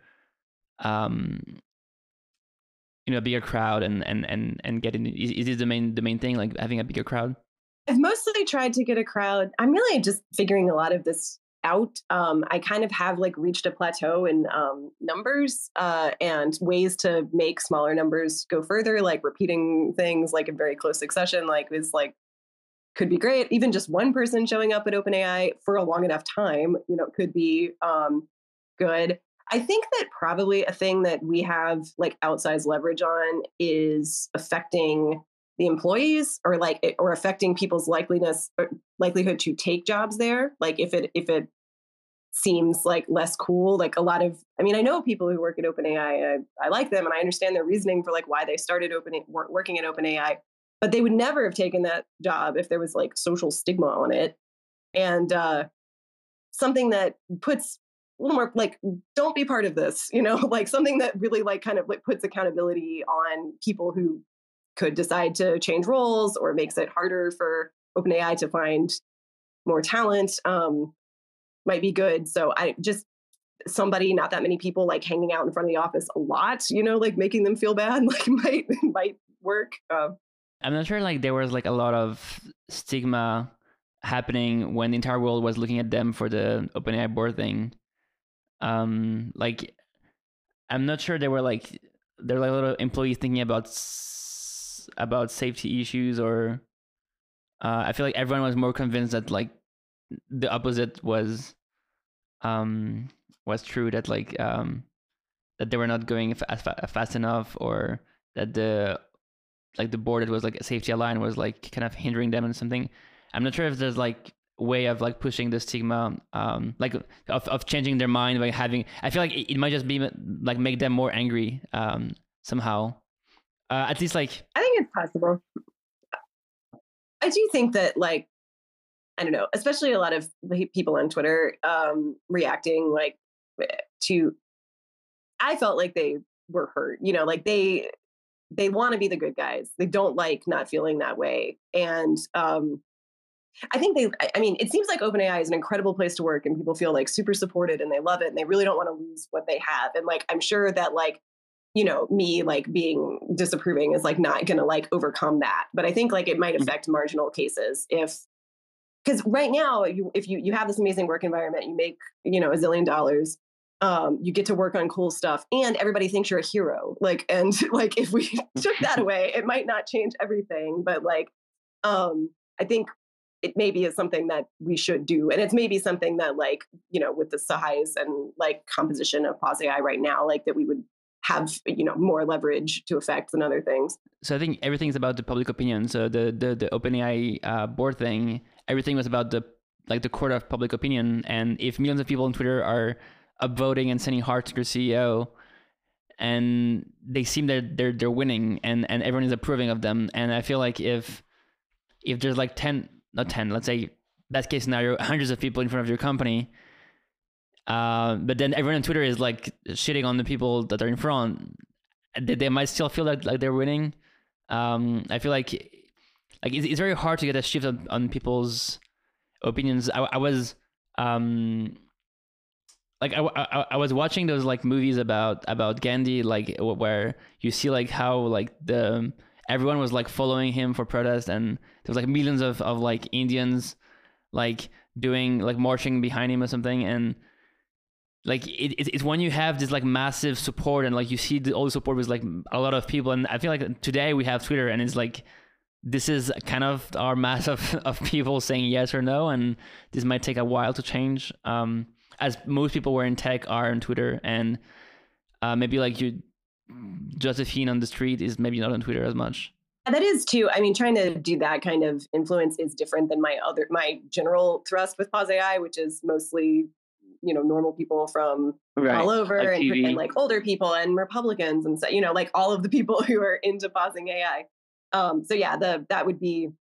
bigger crowd and getting is this the main thing, like having a bigger crowd? I've mostly tried to get a crowd. I'm really just figuring a lot of this out. I kind of have like reached a plateau in numbers and ways to make smaller numbers go further, like repeating things like in very close succession, like is like could be great. Even just one person showing up at OpenAI for a long enough time, could be good. I think that probably a thing that we have like outsized leverage on is affecting the employees or affecting people's likelihood to take jobs there. Like if it seems like less cool, like a lot of, I know people who work at OpenAI, I like them and I understand their reasoning for like why they started working at OpenAI, but they would never have taken that job if there was like social stigma on it. And something that puts a little more like, don't be part of this, like something that really like kind of like puts accountability on people who could decide to change roles or makes it harder for OpenAI to find more talent might be good. So I just not that many people like hanging out in front of the office a lot, like making them feel bad, like might work. I'm not sure like there was like a lot of stigma happening when the entire world was looking at them for the OpenAI board thing. Like I'm not sure there were like a lot of employees thinking about safety issues or I feel like everyone was more convinced that like the opposite was true, that like that they were not going fast enough, or that the board that was like a safety align was like kind of hindering them and something. I'm not sure if there's like way of like pushing the stigma like of changing their mind by having, I feel like it might just be like make them more angry somehow. At least like I think it's possible. I do think that like I don't know, especially a lot of people on Twitter reacting like to, I felt like they were hurt, like they want to be the good guys. They don't like not feeling that way. And I think it seems like OpenAI is an incredible place to work and people feel like super supported and they love it and they really don't want to lose what they have. And like, I'm sure that like, me like being disapproving is like not going to like overcome that. But I think like it might affect marginal cases because right now if you have this amazing work environment, you make, $1 zillion, you get to work on cool stuff and everybody thinks you're a hero. Like, and like, if we took that away, it might not change everything, but like, I think it maybe is something that we should do. And it's maybe something that like, with the size and like composition of Pause AI right now, like that we would have, more leverage to affect than other things. So I think everything's about the public opinion. So the OpenAI board thing, everything was about the court of public opinion. And if millions of people on Twitter are upvoting and sending hearts to your CEO, and they seem that they're winning, and everyone is approving of them. And I feel like if there's like 10, not 10, let's say best case scenario, hundreds of people in front of your company, but then everyone on Twitter is like shitting on the people that are in front, they might still feel like they're winning. I feel like it's very hard to get a shift on people's opinions. I was like I was watching those like movies about Gandhi, like where you see like how like everyone was like following him for protest, and there was like millions of like Indians like doing like marching behind him or something. And like it's when you have this like massive support, and like you see all the support with like a lot of people. And I feel like today we have Twitter, and it's like this is kind of our mass of people saying yes or no, and this might take a while to change, as most people who are in tech are on Twitter. And maybe like Josephine on the street is maybe not on Twitter as much. That is too. I mean, trying to do that kind of influence is different than my general thrust with Pause AI, which is mostly, normal people from all over, and like older people and Republicans and so, like all of the people who are into pausing AI. So yeah, it'd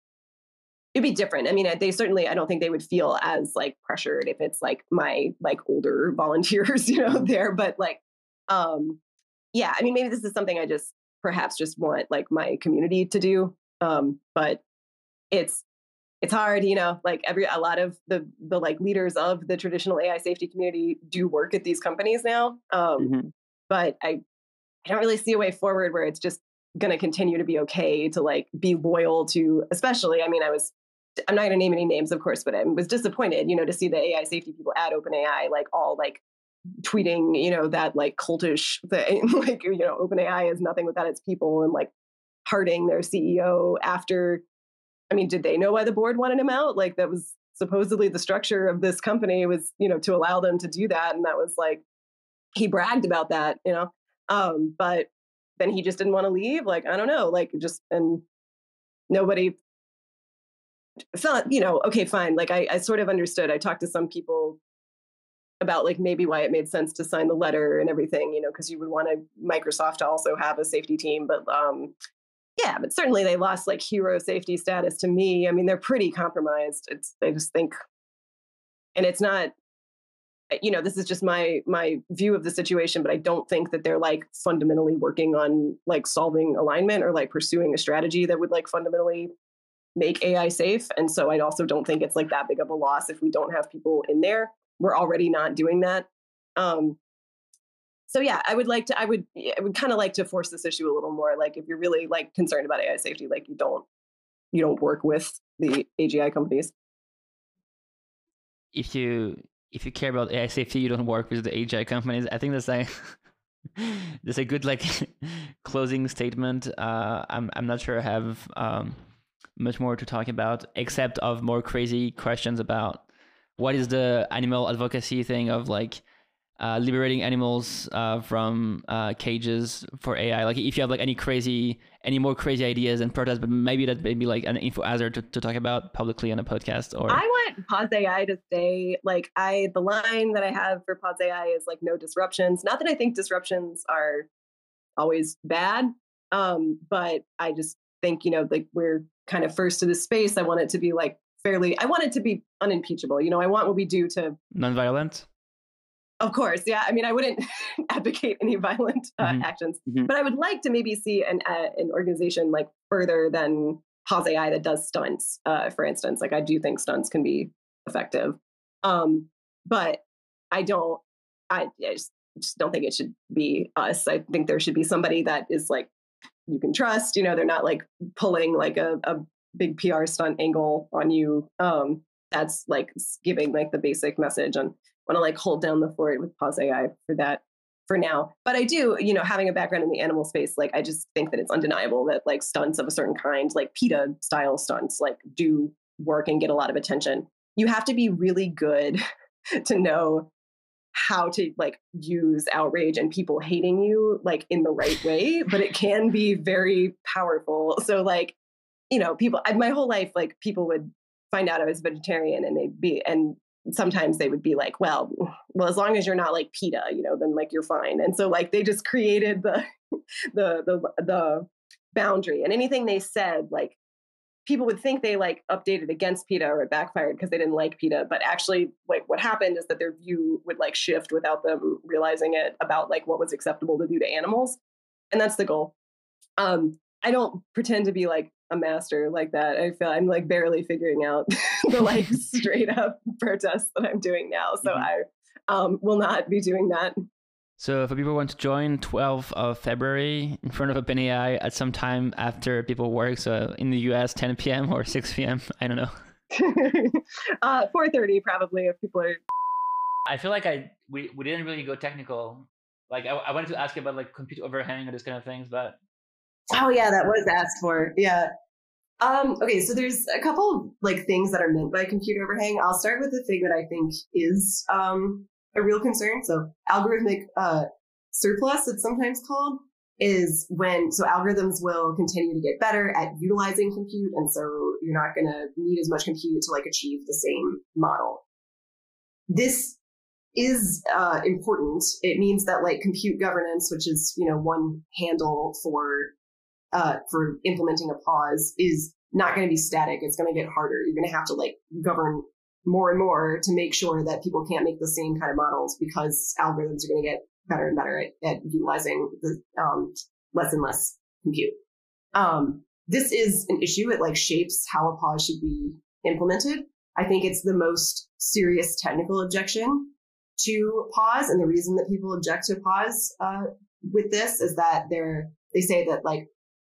be different. I mean, they certainly, I don't think they would feel as like pressured if it's like my like older volunteers, there. But like, yeah, I mean, maybe this is something I perhaps just want like my community to do. But it's hard, like a lot of the like leaders of the traditional AI safety community do work at these companies now. But I don't really see a way forward where it's just going to continue to be okay to like be loyal to, especially, I mean, I'm not going to name any names, of course, but I was disappointed, to see the AI safety people at OpenAI, like all like tweeting, that like cultish thing, like, OpenAI is nothing without its people, and like hearting their CEO after, I mean, did they know why the board wanted him out? Like that was supposedly the structure of this company was, to allow them to do that. And that was like, he bragged about that, but then he just didn't want to leave. Like, I don't know, like and nobody thought, okay, fine. Like I sort of understood. I talked to some people about like maybe why it made sense to sign the letter and everything, because you would want Microsoft to also have a safety team. But yeah, but certainly they lost like hero safety status to me. I mean, they're pretty compromised. I just think, and it's not, this is just my view of the situation, but I don't think that they're like fundamentally working on like solving alignment or like pursuing a strategy that would like fundamentally make AI safe. And so I also don't think it's like that big of a loss if we don't have people in there. We're already not doing that. So yeah, I would kind of like to force this issue a little more. Like if you're really like concerned about AI safety, like you don't work with the AGI companies. If you care about AI safety, you don't work with the AGI companies. I think that's a good like closing statement. I'm not sure I have much more to talk about, except of more crazy questions about what is the animal advocacy thing of like liberating animals from cages for AI. Like if you have like any more crazy ideas and protests, but maybe that may be like an info hazard to talk about publicly on a podcast. Or I want Pause AI to stay like the line that I have for Pause AI is like no disruptions. Not that I think disruptions are always bad, but I just think, like we're kind of first to this space. I want it to be like I want it to be unimpeachable. I want what we do to nonviolent. Of course. Yeah. I mean, I wouldn't advocate any violent actions, but I would like to maybe see an organization like further than Pause AI that does stunts, for instance. Like I do think stunts can be effective. But I just don't think it should be us. I think there should be somebody that is like, you can trust, they're not like pulling like a big PR stunt angle on you. That's like giving like the basic message, and want to like hold down the fort with Pause AI for that for now. But I do, having a background in the animal space, like I just think that it's undeniable that like stunts of a certain kind, like PETA style stunts, like do work and get a lot of attention. You have to be really good to know how to like use outrage and people hating you like in the right way, but it can be very powerful. So like, people, my whole life, like people would find out I was vegetarian and sometimes they would be like, well, as long as you're not like PETA, then like you're fine. And so like they just created the boundary, and anything they said, like people would think they like updated against PETA or it backfired because they didn't like PETA. But actually, like what happened is that their view would like shift without them realizing it about like what was acceptable to do to animals. And that's the goal. I don't pretend to be like a master like that. I feel I'm like barely figuring out the like straight up protests that I'm doing now. So I will not be doing that. So if people want to join 12th of February in front of OpenAI at some time after people work, so in the US, 10 p.m. or 6 p.m., I don't know. 4:30 probably if people are. I feel like we didn't really go technical. Like I wanted to ask you about like compute overhang and those kind of things, but. Oh yeah, that was asked for. Yeah. Okay, so there's a couple like things that are meant by compute overhang. I'll start with the thing that I think is a real concern. So algorithmic surplus, it's sometimes called, is when algorithms will continue to get better at utilizing compute, and so you're not going to need as much compute to like achieve the same model. This is important. It means that like compute governance, which is one handle for implementing a pause, is not going to be static. It's going to get harder. You're going to have to like govern more and more to make sure that people can't make the same kind of models, because algorithms are going to get better and better at utilizing the less and less compute. This is an issue. It like shapes how a pause should be implemented. I think it's the most serious technical objection to pause, and the reason that people object to pause with this is that they say that like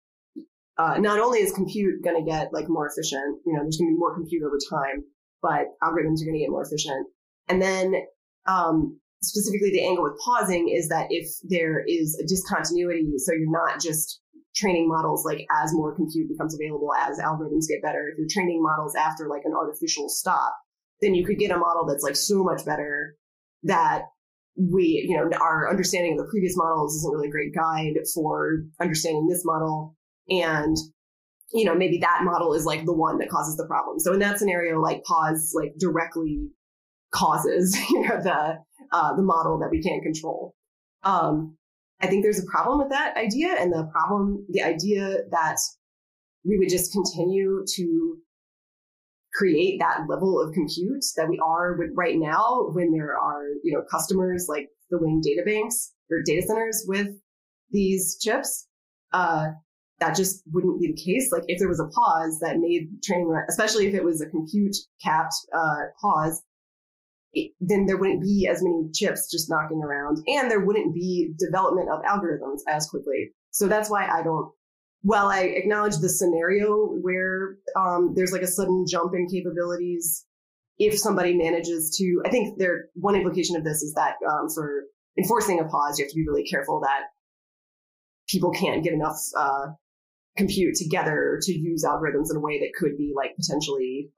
not only is compute going to get like more efficient, there's going to be more compute over time, but algorithms are going to get more efficient. And then specifically the angle with pausing is that if there is a discontinuity, so you're not just training models like as more compute becomes available, as algorithms get better, if you're training models after like an artificial stop, then you could get a model that's like so much better that our understanding of the previous models isn't really a great guide for understanding this model. And, maybe that model is like the one that causes the problem. So in that scenario, like pause, like directly causes, the model that we can't control. I think there's a problem with that idea, and the idea that we would just continue to create that level of compute that we are with right now when there are, customers like filling data banks or data centers with these chips. That just wouldn't be the case. Like if there was a pause that made training, especially if it was a compute capped pause, then there wouldn't be as many chips just knocking around, and there wouldn't be development of algorithms as quickly. So that's why while I acknowledge the scenario where there's like a sudden jump in capabilities, if somebody manages to, I think one implication of this is that for enforcing a pause, you have to be really careful that people can't get enough compute together to use algorithms in a way that could be like potentially,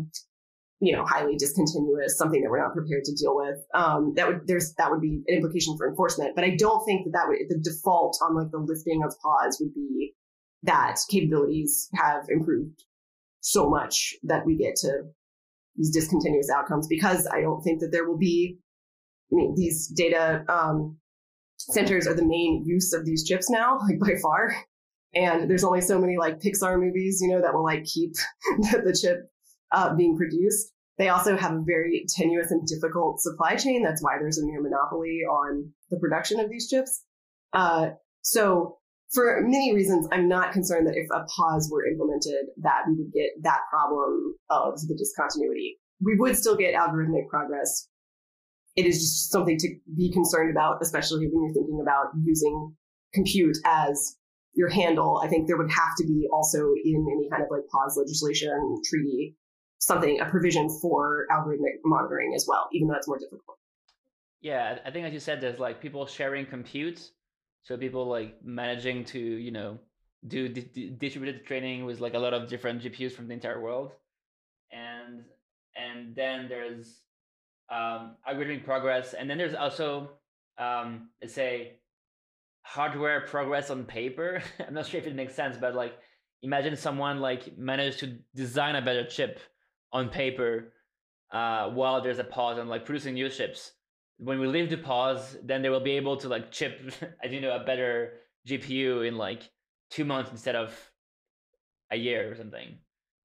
highly discontinuous, something that we're not prepared to deal with. That would be an implication for enforcement. But I don't think that would, the default on like the lifting of pause would be that capabilities have improved so much that we get to these discontinuous outcomes, because I don't think that there will be, these data centers are the main use of these chips now, like by far. And there's only so many like Pixar movies, that will like keep the chip being produced. They also have a very tenuous and difficult supply chain. That's why there's a near monopoly on the production of these chips. So for many reasons, I'm not concerned that if a pause were implemented, that we would get that problem of the discontinuity. We would still get algorithmic progress. It is just something to be concerned about, especially when you're thinking about using compute as your handle. I think there would have to be also in any kind of like pause legislation treaty, a provision for algorithmic monitoring as well, even though it's more difficult. Yeah, I think as you said, there's like people sharing compute. So people like managing to, do distributed training with like a lot of different GPUs from the entire world. And then there's algorithmic progress. And then there's also, let's say, hardware progress on paper. I'm not sure if it makes sense, but like imagine someone like managed to design a better chip on paper while there's a pause on like producing new chips. When we leave the pause, then they will be able to like chip, as you know, a better GPU in like 2 months instead of a year or something.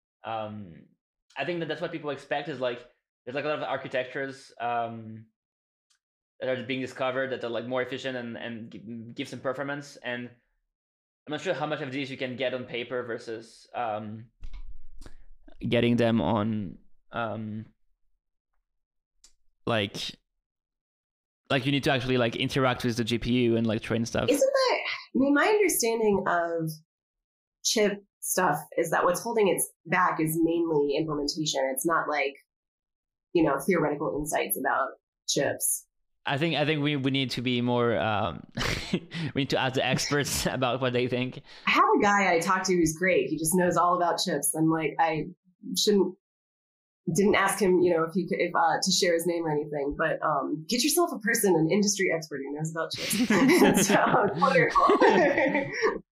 I think that's what people expect, is like there's like a lot of architectures that are being discovered that are like more efficient and give some performance. And I'm not sure how much of these you can get on paper versus getting them on like you need to actually like interact with the GPU and like train stuff. Isn't that, I mean, my understanding of chip stuff is that what's holding it back is mainly implementation. It's not like, you know, theoretical insights about chips. I think we need to be more we need to ask the experts about what they think. I have a guy I talk to who's great. He just knows all about chips. And like, I didn't ask him, you know, if to share his name or anything, but get yourself a person, an industry expert who knows about chips. So it's wonderful.